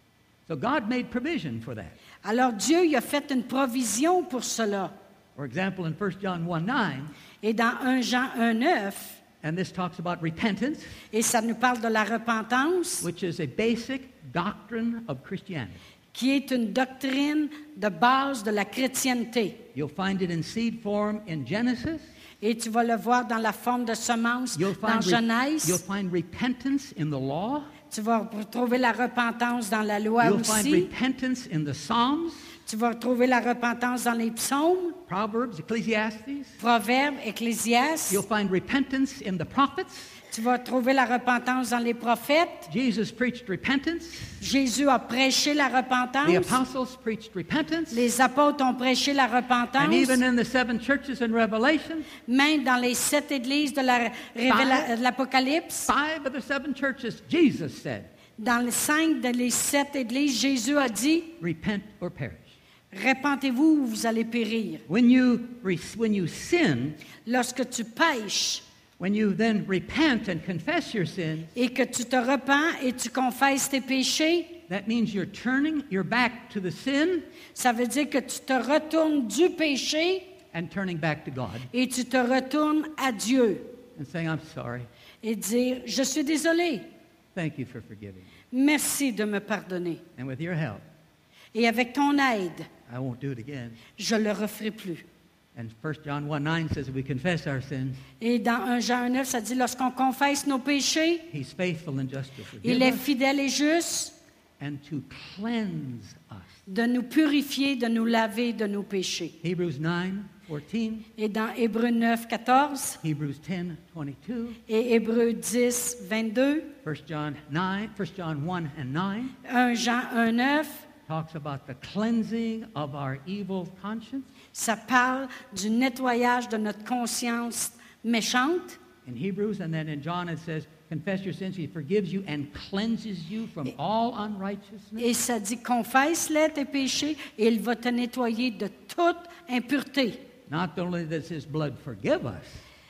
So God made provision for that. Alors Dieu il a fait une provision pour cela. For example, in First John one nine, Et dans un Jean un, neuf, and this talks about repentance, et ça nous parle de la repentance, which is a basic doctrine of Christianity. qui est une doctrine de base de la chrétienté. You'll find it in seed form in Genesis. Et tu vas le voir dans la forme de semence You'll dans find, re- Genèse. you'll find repentance in the law. Tu vas retrouver la repentance dans la loi You'll find aussi. repentance in the Psalms, Tu vas retrouver la repentance dans les psaumes, Proverbs, Ecclesiastes. Proverbes, Ecclésiastes. You'll find repentance in the prophets. Tu vas trouver la repentance dans les prophètes. Jesus preached repentance. Jésus a prêché la The repentance. apostles preached repentance. Les apôtres ont prêché la repentance. And even in the seven churches in Revelation, Même dans les sept églises de la- révéla- de l'Apocalypse, five of the seven churches, Jesus said, dans les cinq de les sept églises, Jésus a dit, repent or perish. répentez-vous ou vous allez périr. When you, re- when you sin, Lorsque tu pêches when you then repent and confess your sins, et que tu te repens et tu confesses tes péchés, that means you're turning your back to the sin ça veut dire que tu te retournes du péché and turning back to God et tu te retournes à Dieu and saying, I'm sorry. et dire, je suis désolé, Thank you for forgiving me. merci de me pardonner. And with your help, Et avec ton aide, I won't do it again. je ne le referai plus. And First John one nine says if we confess our sins, Et dans un Jean un, neuf, ça dit, lorsqu'on confesse nos péchés, he's faithful and just to forgive il est us fidèle et juste and to cleanse us. de nous purifier, de nous laver de nos péchés. Hebrews nine fourteen, Et dans Hébreux neuf, quatorze Hebrews ten twenty-two, et Hébreux dix, vingt-deux, First John nine, First John one and nine un Jean un, neuf, talks about the cleansing of our evil conscience. ça parle du nettoyage de notre conscience méchante. In Hebrews, and then in John it says, confess your sins, he forgives you and cleanses you from all unrighteousness. Et ça dit, confesse-les tes péchés et il va te nettoyer de toute impureté. Not only does his blood forgive us,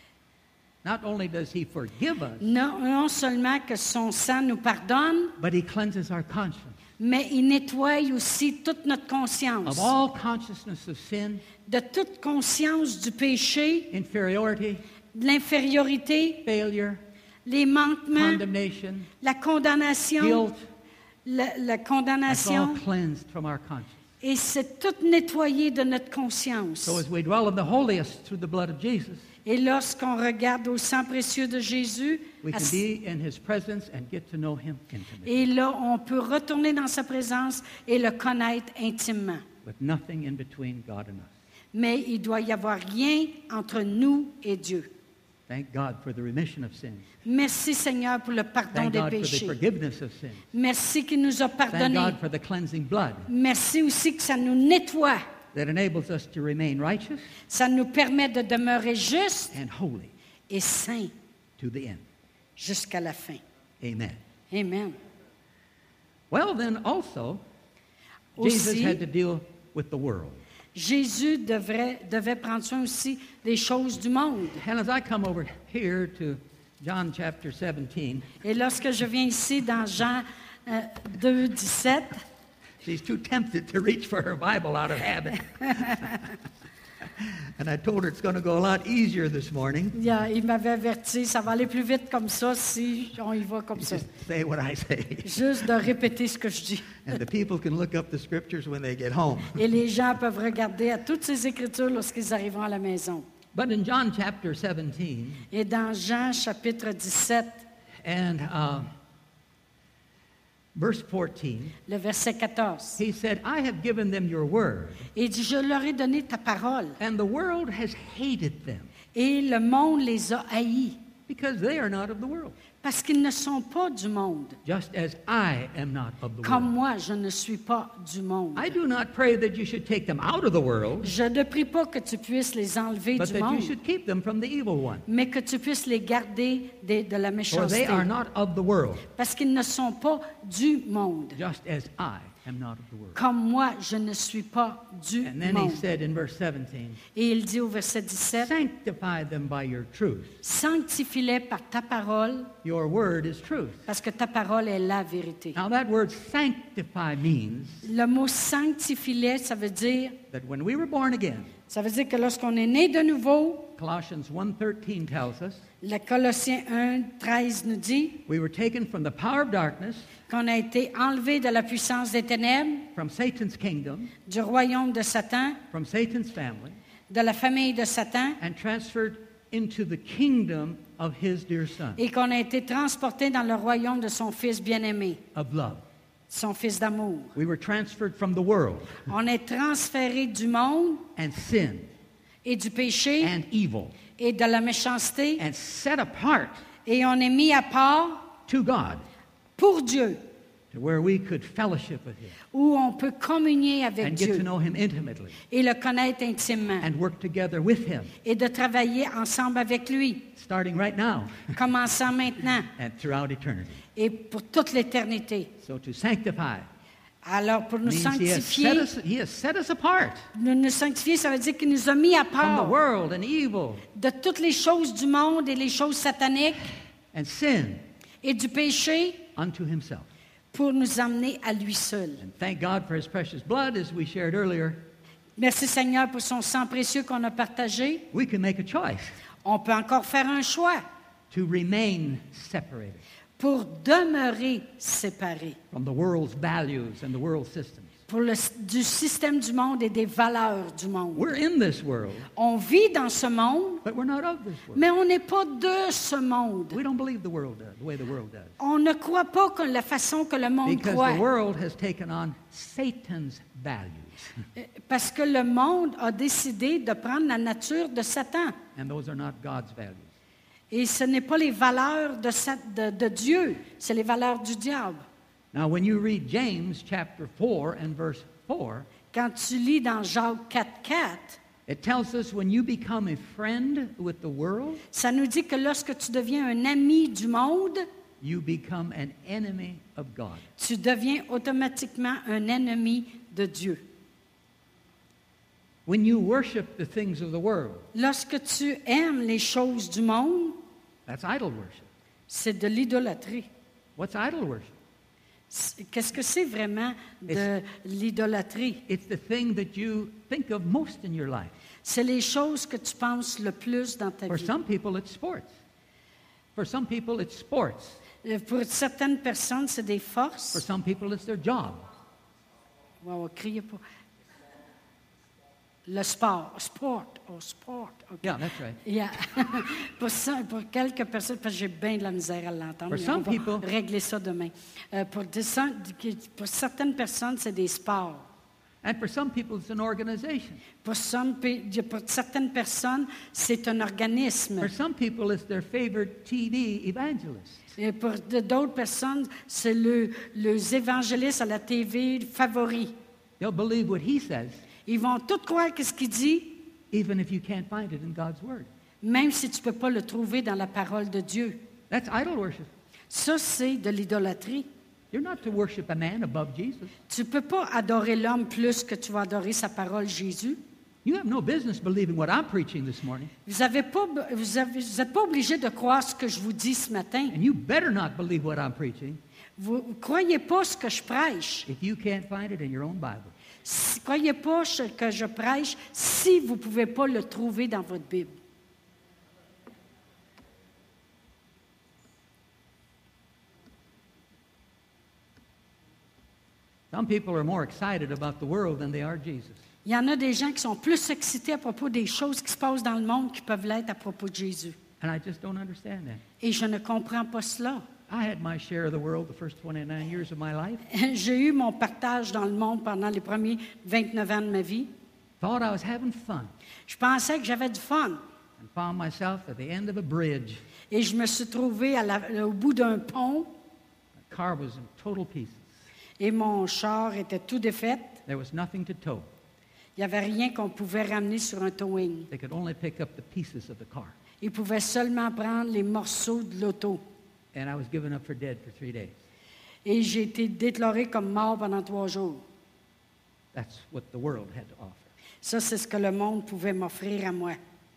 not only does he forgive us, Non, non seulement que son sang nous pardonne, but he cleanses our conscience mais il nettoie aussi toute notre conscience. of all consciousness of sin, De toute conscience du péché, inferiority, de l'infériorité, failure, les manquements, condemnation, la condamnation, guilt. la, la That's all condamnation. cleansed from our conscience. Et c'est tout nettoyé de notre conscience. So as we dwell in the holiest through the blood of Jesus, Et lorsqu'on regarde au sang précieux de Jésus, we à- can be in his presence and get to know him intimately, et là, on peut retourner dans sa présence et le connaître intimement. with nothing in between God and us. mais il doit y avoir rien entre nous et Dieu. Thank God for the remission of sins. Merci Seigneur pour le pardon Thank des God for the péchés. forgiveness of sins. Merci qu'il nous a Thank pardonné. God for the cleansing blood Merci aussi que ça nous nettoie. that enables us to remain righteous Ça nous permet de demeurer justes and holy et saints to the end. jusqu'à la fin. Amen. Amen. Well, then also, Jesus Aussi, had to deal with the world. Jésus devrait, devait prendre soin aussi des choses du monde. And as I come over here to John chapter seventeen, Et lorsque je viens ici dans Jean euh, deux, dix-sept, she's too tempted to reach for her Bible out of habit. And I told her it's going to go a lot easier this morning. il, y a- il m'avait averti, ça va aller plus vite comme ça si on y va comme ça. Just say what I say. Juste de répéter ce que je dis. And the people can look up the scriptures when they get home. Et les gens peuvent regarder à toutes ces Écritures lorsqu'ils arriveront à la maison. But in John chapter seventeen, Et dans Jean chapitre dix-sept, and uh, verse fourteen, le verset quatorze, he said, I have given them your word, il dit, je leur ai donné ta parole, and the world has hated them, et le monde les a haïs, because they are not of the world, parce qu'ils ne sont pas du monde, just as I am not of the comme world. moi, je ne suis pas du monde. I do not pray that you should take them out of the world, Je ne prie pas que tu puisses les enlever but du that you monde, should keep them from the evil one. mais que tu puisses les garder de, de la For méchanceté, they are not of the world, parce qu'ils ne sont pas du monde, just as I am not of the world. comme moi, je ne suis pas du And then he monde. said in verse seventeen, Et il dit au verset dix-sept, sanctify them by your truth. sanctifie-les par ta parole, Your word is truth. parce que ta parole est la vérité. Now that word sanctify means Le mot sanctifie-les, ça veut dire, that when we were born again, ça veut dire que lorsqu'on est né de nouveau, Colossians one thirteen tells us, le Colossiens un, treize nous dit we were taken from the power of darkness, qu'on a été enlevé de la puissance des ténèbres, from Satan's kingdom, du royaume de Satan, from Satan's family, de la famille de Satan, and transferred into the kingdom of his dear son, et qu'on a été transporté dans le royaume de son Fils bien-aimé, of love. son Fils d'amour. We were transferred from the world On est transféré du monde and sin et du péché and evil et de la méchanceté, and set apart et on est mis à part to God, pour Dieu, to where we could fellowship with him où on peut communier avec and get to Dieu know him intimately et le connaître intimement and work together with him, et de travailler ensemble avec lui, starting right now commençant maintenant and throughout eternity. et pour toute l'éternité. So to sanctify Alors, pour nous means he has, set sanctifier, us, he has set us apart nous nous sanctifier, ça veut dire qu'il nous a mis à from the part world and evil de toutes les choses du monde et les choses sataniques and sin et du péché unto himself. pour nous emmener à lui seul. And thank God for his precious blood, as we shared earlier. Merci Seigneur pour son sang précieux qu'on a partagé. We can make a choice On peut encore faire un choix to remain separated pour demeurer séparés from the world's values and the world's systems. pour le, du système du monde et des valeurs du monde. We're in this world, On vit dans ce monde, but we're not of this world. mais on n'est pas de ce monde. We don't believe the world does, the way the world does. On ne croit pas que la façon que le monde Because croit. the world has taken on Satan's values. Parce que le monde a décidé de prendre la nature de Satan. And those are not God's values. Et ce n'est pas les valeurs de, Sa- de- de Dieu, c'est les valeurs du diable. Now, when you read James chapter four and verse four, Quand tu lis dans Jacques quatre quatre, it tells us when you become a friend with the world, ça nous dit que lorsque tu deviens un ami du monde, you become an enemy of God. tu deviens automatiquement un ennemi de Dieu. When you worship the things of the world, Lorsque tu aimes les choses du monde, that's idol worship. c'est de l'idolâtrie. What's idol worship? C'est- Qu'est-ce que c'est vraiment de l'idolâtrie? It's the thing that you think of most in your life. C'est les choses que tu penses le plus dans ta For vie. some people, it's sports. For some people, it's sports. Euh, Pour certaines personnes, c'est des For forces. some people, it's their job. Wow, criez pas. Le sport, sport, oh, sport. OK. Yeah, that's right. Yeah. pour, ça, pour quelques personnes, parce que j'ai bien de la misère à l'entendre, For mais some on va people- régler ça demain. Euh, pour, des- pour certaines personnes, c'est des sports. And for some people, it's an organization. Pour, some pe- pour certaines personnes, c'est un organisme. For some people, it's their favorite T V evangelist. Et pour de- d'autres personnes, c'est le, les évangélistes à la T V favoris. They'll believe what he says, Ils vont tout croire ce qu'il dit, even if you can't find it in God's Word. même si tu ne peux pas le trouver dans la parole de Dieu. That's idol worship. Ça, c'est de l'idolâtrie. You're not to worship a man above Jesus. Tu ne peux pas adorer l'homme plus que tu vas adorer sa parole, Jésus. You have no business believing what I'm preaching this morning, Vous n'êtes pas, vous avez- vous êtes pas obligé de croire ce que je vous dis ce matin. and you better not believe what I'm preaching Vous ne croyez pas ce que je prêche. if you can't find it in your own Bible. Ne croyez pas ce que je prêche si vous ne pouvez pas le trouver dans votre Bible. Some people are more excited about the world than they are Jesus. Il y en a des gens qui sont plus excités à propos des choses qui se passent dans le monde qui peuvent l'être à propos de Jésus. And I just don't understand that. Et je ne comprends pas cela. I had my share of the world the first twenty-nine years of my life. J'ai eu mon partage dans le monde pendant les premiers vingt-neuf ans de ma vie. Thought I was having fun Je pensais que j'avais du fun. and found myself at the end of a bridge. Et je me suis trouvée à la- au bout d'un pont The car was in total pieces. et mon char était tout défait. There was nothing to tow. Il n'y avait rien qu'on pouvait ramener sur un towing. They could only pick up the pieces of the car. Ils pouvaient seulement prendre les morceaux de l'auto. And I was given up for dead for three days. Et j'ai été déclaré comme mort pendant trois jours. That's what the world had to offer. Ça, c'est ce que le monde pouvait m'offrir à moi.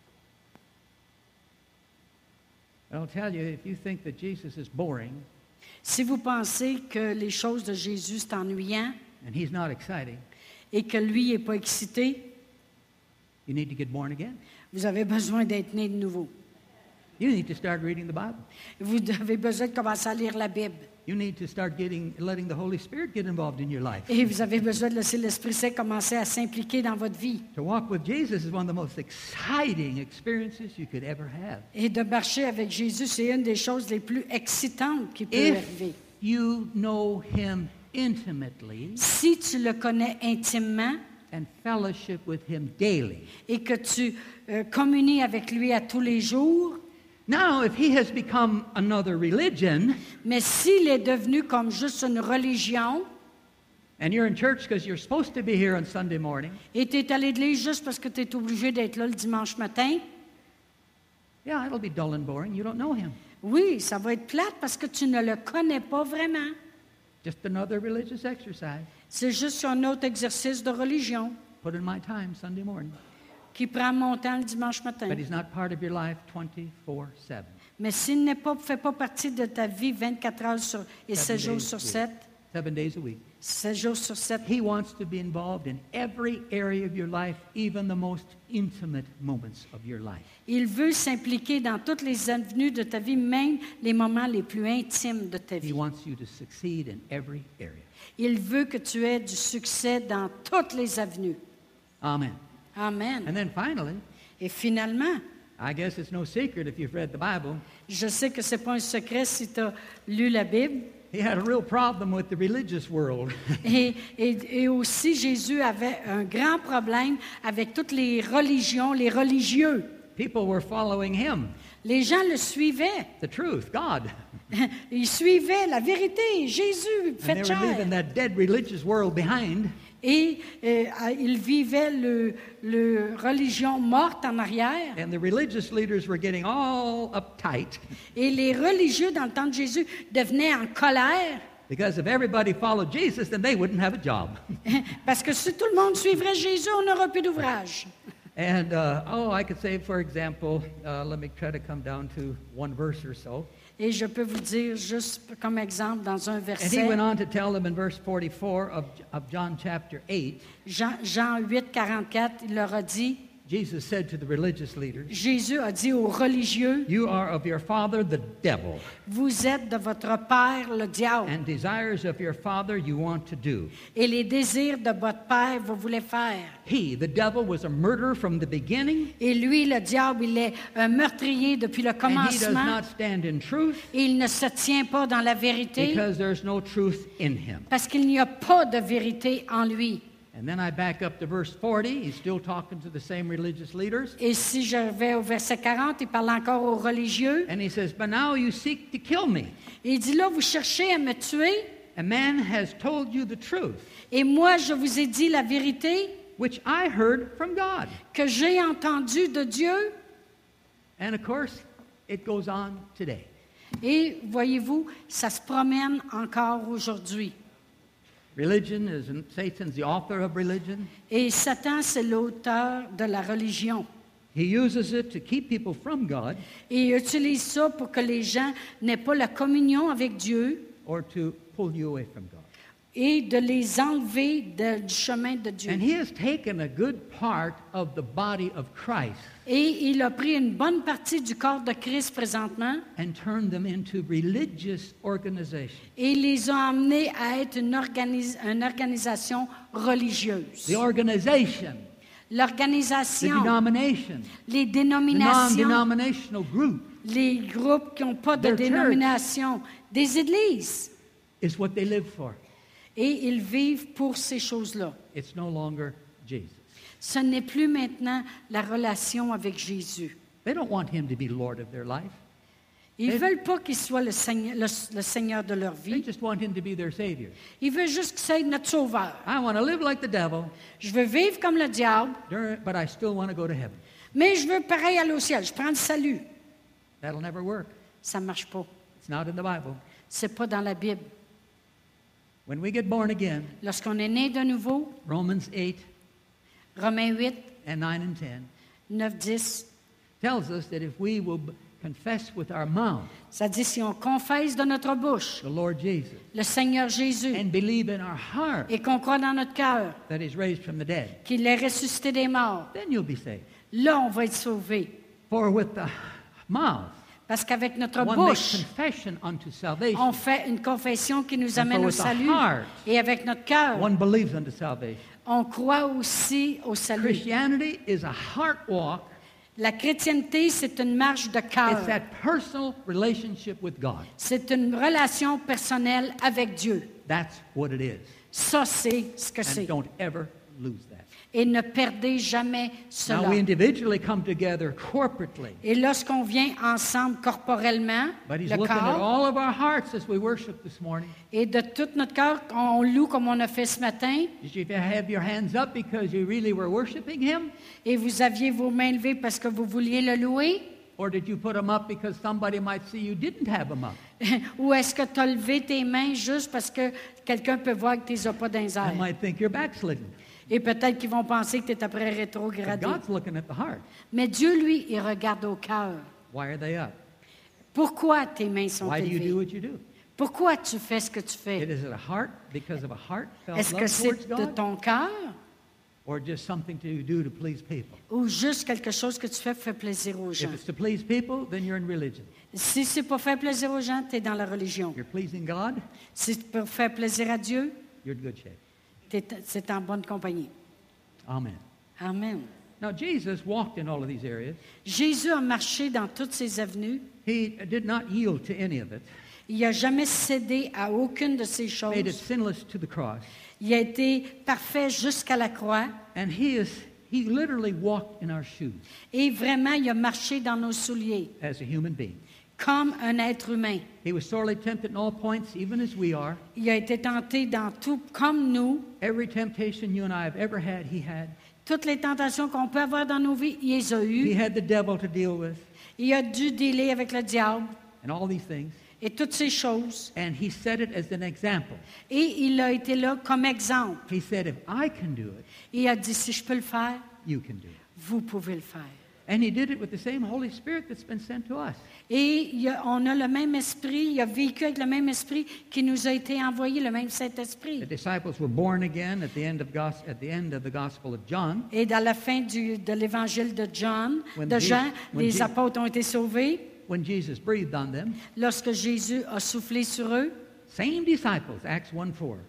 But I'll tell you, if you think that Jesus is boring Si vous pensez que les choses de Jésus, c'est ennuyant and he's not exciting, et que lui n'est pas excité, you need to get born again. vous avez besoin d'être né de nouveau. You need to start reading the Bible. Vous avez besoin de commencer à lire la Bible. You need to start getting, letting the Holy Spirit get involved in your life. Et vous avez besoin de laisser l'Esprit Saint commencer à s'impliquer dans votre vie. To walk with Jesus is one of the most exciting experiences you could ever have. Et de marcher avec Jésus, c'est une des choses les plus excitantes qui peut If arriver. you know him intimately Si tu le connais intimement and fellowship with him daily. et que tu euh, communies avec lui à tous les jours, Now, if he has become another religion, mais s'il est devenu comme juste une religion, and you're in church because you're supposed to be here on Sunday morning, et tu es à l'église juste parce que tu es obligé d'être là le dimanche matin, yeah, it'll be dull and boring. You don't know him. oui, ça va être plate parce que tu ne le connais pas vraiment. Just another religious exercise. C'est juste un autre exercice de religion Put in my time Sunday morning. qui prend mon temps le dimanche matin. But he's not part of your life twenty-four seven. Mais s'il ne fait pas partie de ta vie vingt-quatre heures sur, et Seven sept jours days sur a week. sept, Seven days a week. sept jours sur sept, He wants to be involved in every area of your life, even the most intimate moments of your life. il veut s'impliquer dans toutes les avenues de ta vie, même les moments les plus intimes de ta He vie. wants you to succeed in every area. Il veut que tu aies du succès dans toutes les avenues. Amen. Amen. And then finally, Et finalement, I guess it's no secret if you've read the Bible, je sais que ce n'est pas un secret si tu as lu la Bible. he had a real problem with the religious world. Et, et- et aussi, Jésus avait un grand problème avec toutes les religions, les religieux. People were following him, Les gens le suivaient. the truth, God. Ils suivaient la vérité, Jésus, And fait they were leaving chair. that dead religious world behind. Et euh, ils vivaient le, le religion morte en arrière. And the religious leaders were getting all uptight Et les religieux, dans le temps de Jésus, devenaient en colère. because if everybody followed Jesus, then they wouldn't have a job. Parce que si tout le monde suivrait Jésus, on n'aura plus d'ouvrage. And, uh, oh, I could say, for example, uh, let me try to come down to one verse or so. Et je peux vous dire, juste comme exemple, dans un And he verset, went on to tell them in verse forty-four of, of John chapter eight, Jean, Jean huit, quarante-quatre, il leur a dit, Jesus said to the religious leaders, Jésus a dit aux religieux, you are of your father the devil, vous êtes de votre père le diable, and desires of your father you want to do. et les désirs de votre père, vous voulez faire. He, the devil, was a murderer from the beginning, Et lui, le diable, il est un meurtrier depuis le and he does commencement, not stand in truth et il ne se tient pas dans la vérité, because there's no truth in him. parce qu'il n'y a pas de vérité en lui. And then I back up to verse forty. He's still talking to the same religious leaders. Et si je vais au verset quarante, il parle encore aux religieux. And he says, "But now you seek to kill me. Et il dit là, vous cherchez à me tuer, A man has told you the truth, et moi je vous ai dit la vérité which I heard from God." que j'ai entendue de Dieu. And of course, it goes on today. Et voyez-vous, ça se promène encore aujourd'hui. Religion is, Satan's the author of religion. Et Satan, c'est l'auteur de la religion. He uses it to keep people from God Et il utilise ça pour que les gens n'aient pas la communion avec Dieu or to pull you away from God. et de les enlever de- du chemin de Dieu. And he has taken a good part of the body of Christ Et il a pris une bonne partie du corps de Christ présentement and turned them into religious organizations. et les a amenés à être une, organis- une organisation religieuse. The organization, the L'organisation, denomination, les the dénominations, non-denominational group les groupes qui n'ont pas de Their church. dénomination, des églises. is what they live for. Et ils vivent pour ces choses-là. It's no longer Jesus. Ce n'est plus maintenant la relation avec Jésus. They don't want him to be Lord of their life. Ils ne They- veulent pas qu'il soit le Seigneur, le, le Seigneur de leur They vie. just want him to be their Savior. Ils veulent juste qu'il soit notre sauveur. I want to live like the devil, Je veux vivre comme le diable, dur- but I still want to go to heaven. mais je veux pareil aller au ciel. Je prends le salut. That'll never work. Ça ne marche pas. It's not in the Bible. C'est pas dans la Bible. When we get born again, Lorsqu'on est né de nouveau, Romans eight Romains huit, and nine and ten neuf, dix, tells us that if we will b- confess with our mouth ça dit si on confesse de notre bouche the Lord Jesus le Seigneur Jésus and believe in our heart et qu'on croit dans notre cœur that he's raised from the dead, qu'il est ressuscité des morts, then you'll be saved. là on va être sauvé. For with the mouth Parce qu'avec notre one makes bouche, confession unto salvation, on fait une confession qui nous And amène for au with the salut. heart, Et avec notre cœur, one believes unto salvation. on croit aussi au salut. Christianity is a heart walk. La chrétienté, c'est une marche de cœur. It's that personal relationship with God. C'est une relation personnelle avec Dieu. That's what it is. Ça, c'est ce que And c'est. don't ever lose that. Et ne perdez jamais Now cela. we individually come together corporately, Et lorsqu'on vient ensemble corporellement, but he's le looking at corps, all of our hearts as we worship this morning. et de tout notre cœur, on loue comme on a fait ce matin, Did you have your hands up because you really were worshiping him? et vous aviez vos mains levées parce que vous vouliez le louer? Or did you put them up because somebody might see you didn't have them up? Ou est-ce que tu as levé tes mains juste parce que quelqu'un peut voir que tu les as pas dans les I airs? might think you're backslidden. Et peut-être qu'ils vont penser que tu es après But rétrogradé. God's looking at the heart. Mais Dieu, lui, il regarde au cœur. Why are they up? Pourquoi tes mains sont Why do you do élevées? what you do? Pourquoi tu fais ce que tu It fais? is it a heart because of a heartfelt Est-ce que love c'est towards de God, ton cœur or just something to do to please people? ou juste quelque chose que tu fais pour faire plaisir aux gens? If it's to please people, then you're in religion. Si c'est pour faire plaisir aux gens, tu es dans la religion. You're pleasing God, Si c'est pour faire plaisir à Dieu, you're in good shape. t'es- c'est en bonne compagnie. Amen. Amen. Now Jesus walked in all of these areas. Jésus a marché dans toutes ces avenues. He did not yield to any of it. Il n'a jamais cédé à aucune de ces Made it choses. sinless to the cross. Il a été parfait jusqu'à la croix. And he is he literally walked in our shoes Et vraiment, il a marché dans nos souliers, as a human being. comme un être humain. He was sorely tempted in all points, even as we are. Il a été tenté dans tout, comme nous. Every temptation you and I have ever had, he had. Toutes les tentations qu'on peut avoir dans nos vies, il les a He eues. had the devil to deal with, Il a dû dealer avec le diable and all these things. et toutes ces choses. And he set it as an example. Et il a été là comme exemple. He said, if I can do it, Il a dit, si je peux le faire, you can do it. vous pouvez le faire. And he did it with the same Holy Spirit that's been sent to us. Et il a- on a le même esprit, il a vécu avec le même esprit qui nous a été envoyé, le même Saint-Esprit. The disciples were born again at the end of, gos- at the, end of the Gospel of John. Et dans la fin du- de l'évangile de John, When de Je- Jean, when les Je- apôtres ont été sauvés When Jesus breathed on them, lorsque Jésus a soufflé sur eux. same disciples, Acts one four.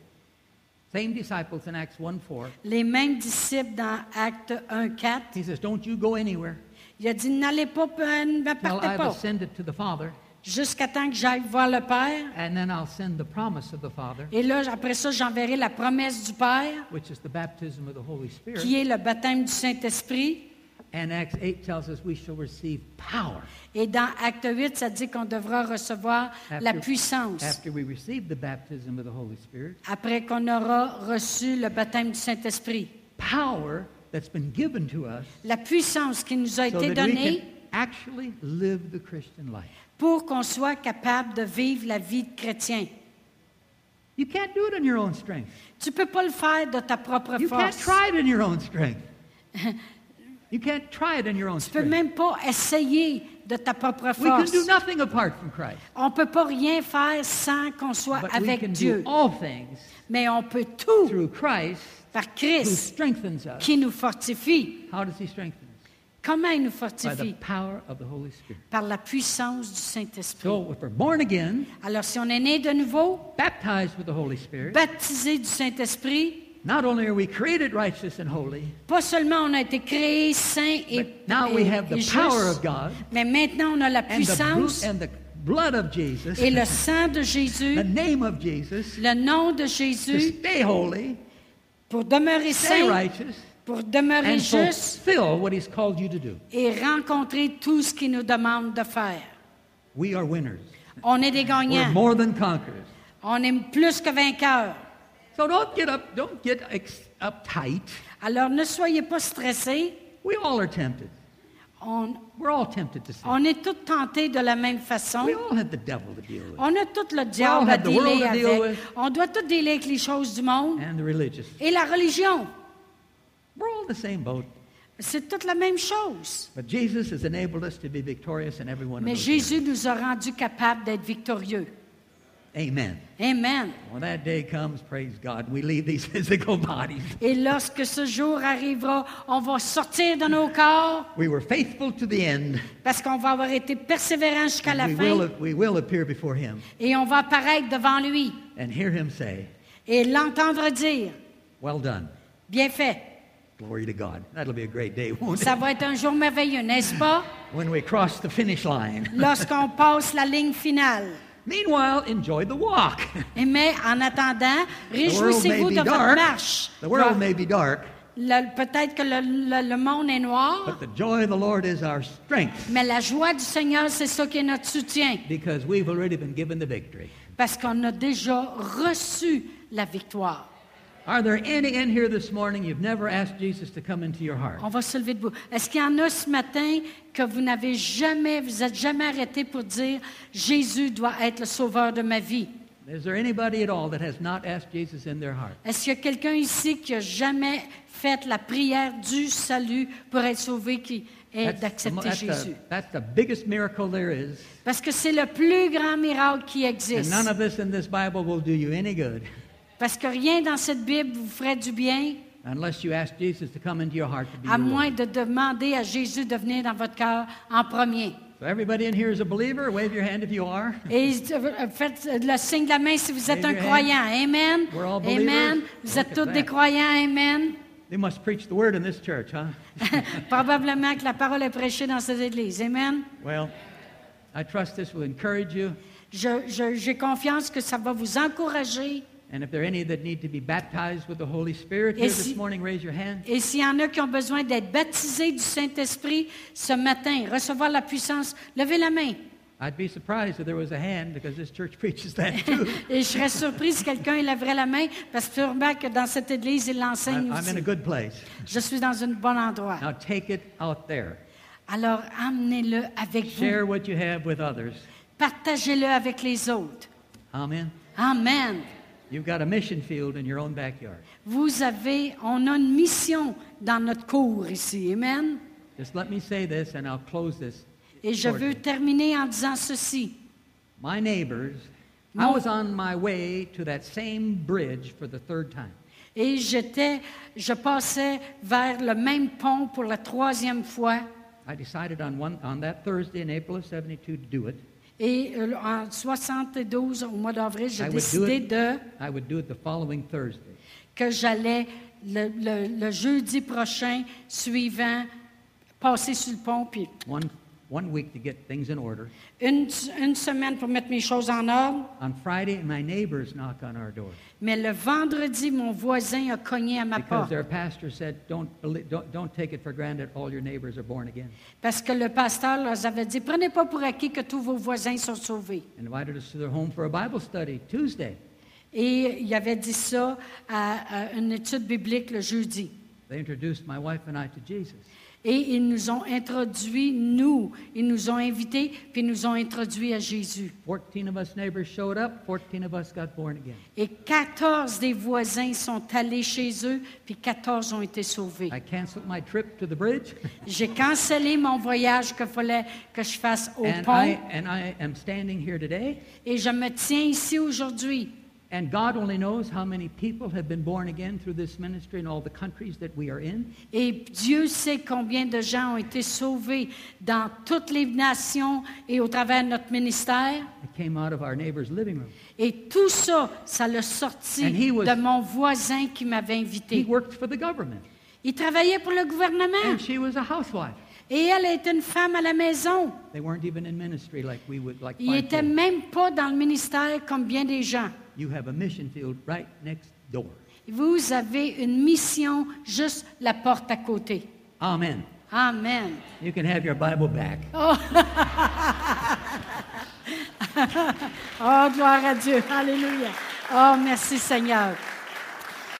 Same disciples in Acts one four. Les mêmes disciples dans Acte un quatre. He says, don't you go anywhere Il a dit, n'allez pas, euh, ne till partez I've pas, ascended to the Father. jusqu'à temps que j'aille voir le Père. And then I'll send the promise of the Father, Et là, après ça, j'enverrai la promesse du Père, which is the baptism of the Holy Spirit. qui est le baptême du Saint-Esprit. And Acts eight tells us we shall receive power Et dans Acte huit, ça dit qu'on devra recevoir la after, puissance after we receive the baptism of the Holy Spirit. après qu'on aura reçu le baptême du Saint-Esprit. Power that's been given to us La puissance qui nous a so été that we donnée can actually live the Christian life. pour qu'on soit capable de vivre la vie de chrétien. You can't do it in your own strength. Tu ne peux pas le faire de ta propre You can't force. try it in your own strength. You can't try it in your own Tu ne peux strength. même pas essayer de ta propre We can force. do nothing apart from Christ. On ne peut pas rien faire sans qu'on soit But we avec can Dieu. do all things Mais on peut tout through Christ par who Christ strengthens us. qui nous fortifie. How does he strengthen us? Comment il nous By the fortifie? power of the Holy Spirit. Par la puissance du Saint-Esprit. So if we're born again, Alors, si on est né de nouveau, baptized with the Holy Spirit, baptisé du Saint-Esprit, not only are we created righteous and holy, pas seulement on a été créé saint et, but now et- we have the et juste, power of God mais maintenant on a la and the, puissance bl- and the blood of Jesus, et le sang de Jésus, the name of Jesus, le nom de to Jésus, stay holy, pour demeurer stay saint, righteous, pour demeurer and juste fulfill what he's called you to do. et rencontrer tout ce qu'il nous demande de faire. We are winners. On est des We're gagnants. more than conquerors. On est plus que vainqueurs. So don't get up, don't get ex- uptight. Alors ne soyez pas stressés. We all are tempted. On, We're all tempted to sin. on est tous tentés de la même façon. We all have the devil to deal with, On a tout le diable all à have the world dealer to deal avec. with. On doit tout dealer avec les choses du monde and the religious. et la religion. We're all in the same boat. C'est toute la même chose. But Jesus has enabled us to be victorious in every one of Mais those Jésus nous a rendus capables d'être victorieux. areas. Amen. Amen. When that day comes, praise God, we leave these physical bodies. Et lorsque ce jour arrivera, on va sortir de nos corps We were faithful to the end. parce qu'on va avoir été persévérant jusqu'à la We fin will, we will appear before him et on va apparaître devant lui and hear him say, et l'entendre dire, well done. bien fait. Glory to God. That'll be a great day, won't Ça it? va être un jour merveilleux, n'est-ce pas? When we cross the finish line. Lorsqu'on passe la ligne finale. Meanwhile, enjoy the walk. Et mais en attendant, The world may réjouissez-vous be de votre dark. marche. The world may be dark, Le- Peut-être que le, le- le monde est noir, but the joy of the Lord is our strength mais la joie du Seigneur, c'est ça qui est notre soutien. because we've already been given the victory. Parce qu'on a déjà reçu la victoire. Are there any in here this morning you've never asked Jesus to come into your heart? On va se lever debout. Est-ce qu'il y en a ce matin que vous n'avez jamais, vous êtes jamais arrêté pour dire Jésus doit être le sauveur de ma vie? Is there anybody at all that has not asked Jesus in their heart? Est-ce qu'il y a quelqu'un ici qui a jamais fait la prière du salut pour être sauvé, qui est the, d'accepter that's, Jésus? the, that's the biggest miracle there is. Parce que c'est le plus grand miracle qui And existe. none of this in this Bible will do you any good Parce que rien dans cette Bible vous ferait du bien, unless you ask Jesus to come into your heart to be à your moins Lord. de demander à Jésus de venir dans votre cœur en premier. So everybody in here is a believer. Wave your hand if you are. Et euh, faites le signe de la main si vous êtes Raise un your hand. croyant. Amen. We're all believers. Amen. Vous Look êtes at tous that. des croyants. Amen. They must preach the word in this church, huh? Probablement que la parole est prêchée dans cette église. Amen. Well, I trust this will encourage you. Je- je- J'ai confiance que ça va vous encourager. And if there are any that need to be baptized with the Holy Spirit Et here si- this morning, raise your hand. Et s'il y en a qui ont besoin d'être baptisés du Saint-Esprit ce matin, recevoir la puissance, levez la main. I'd be surprised if there was a hand because this church preaches that too. Et je serais surpris si quelqu'un lèverait la main, parce que sûrement que dans cette église, il l'enseigne I'm, I'm in a aussi. good place. Je suis dans un bon endroit. Now take it out there. Alors, emmenez-le avec Share vous. what you have with others. Partagez-le avec les autres. Amen. Amen. You've got a mission field in your own backyard. Vous avez, on a une mission dans notre cour ici. Amen. Just let me say this and I'll close this. Et je veux shortly. terminer en disant ceci. My neighbors, I Mon- was on my way to that same bridge for the third time. Et j'étais, je passais vers le même pont pour la troisième fois. I decided on one on that Thursday in April of seventy-two to do it. Et euh, en soixante-douze, au mois d'avril, j'ai I would do décidé it. de, I would do it the following Thursday. que j'allais le, le- le jeudi prochain suivant passer sur le pont. Puis One one week to get things in order. Une, une semaine pour mettre mes choses en ordre. On Friday, my neighbors knock on our door Mais le vendredi, mon voisin a cogné à ma because porte. their pastor said, don't, belie- don't, don't take it for granted all your neighbors are born again. Parce que le pasteur leur avait dit, prenez pas pour acquis que tous vos voisins sont sauvés. And invited us to their home for a Bible study Tuesday. Et il avait dit ça à, à une étude biblique le jeudi. They introduced my wife and I to Jesus. Et ils nous ont introduits, nous, ils nous ont invités, puis ils nous ont introduits à Jésus. fourteen of us neighbors showed up, fourteen of us got born again. Et quatorze des voisins sont allés chez eux, puis quatorze ont été sauvés. I canceled my trip to the bridge, J'ai cancellé mon voyage qu'il fallait que je fasse au and pont, I, and I am standing here today. et je me tiens ici aujourd'hui. And God only knows how many people have been born again through this ministry in all the countries that we are in. Et Dieu sait combien de gens ont été sauvés dans toutes les nations et au travers de notre ministère. It came out of our neighbor's living room. Et tout ça, ça l'a sorti And he was- de mon voisin qui m'avait He invité. worked for the government, Il travaillait pour le gouvernement. and she was a housewife. Et elle était une femme à la maison. They weren't even in ministry like we would like. Il n'était fivefold. même pas dans le ministère comme bien des gens. You have a mission field right next door. Vous avez une mission juste la porte à côté. Amen. Amen. You can have your Bible back. Oh, gloire à Dieu. Alléluia. Oh, merci Seigneur.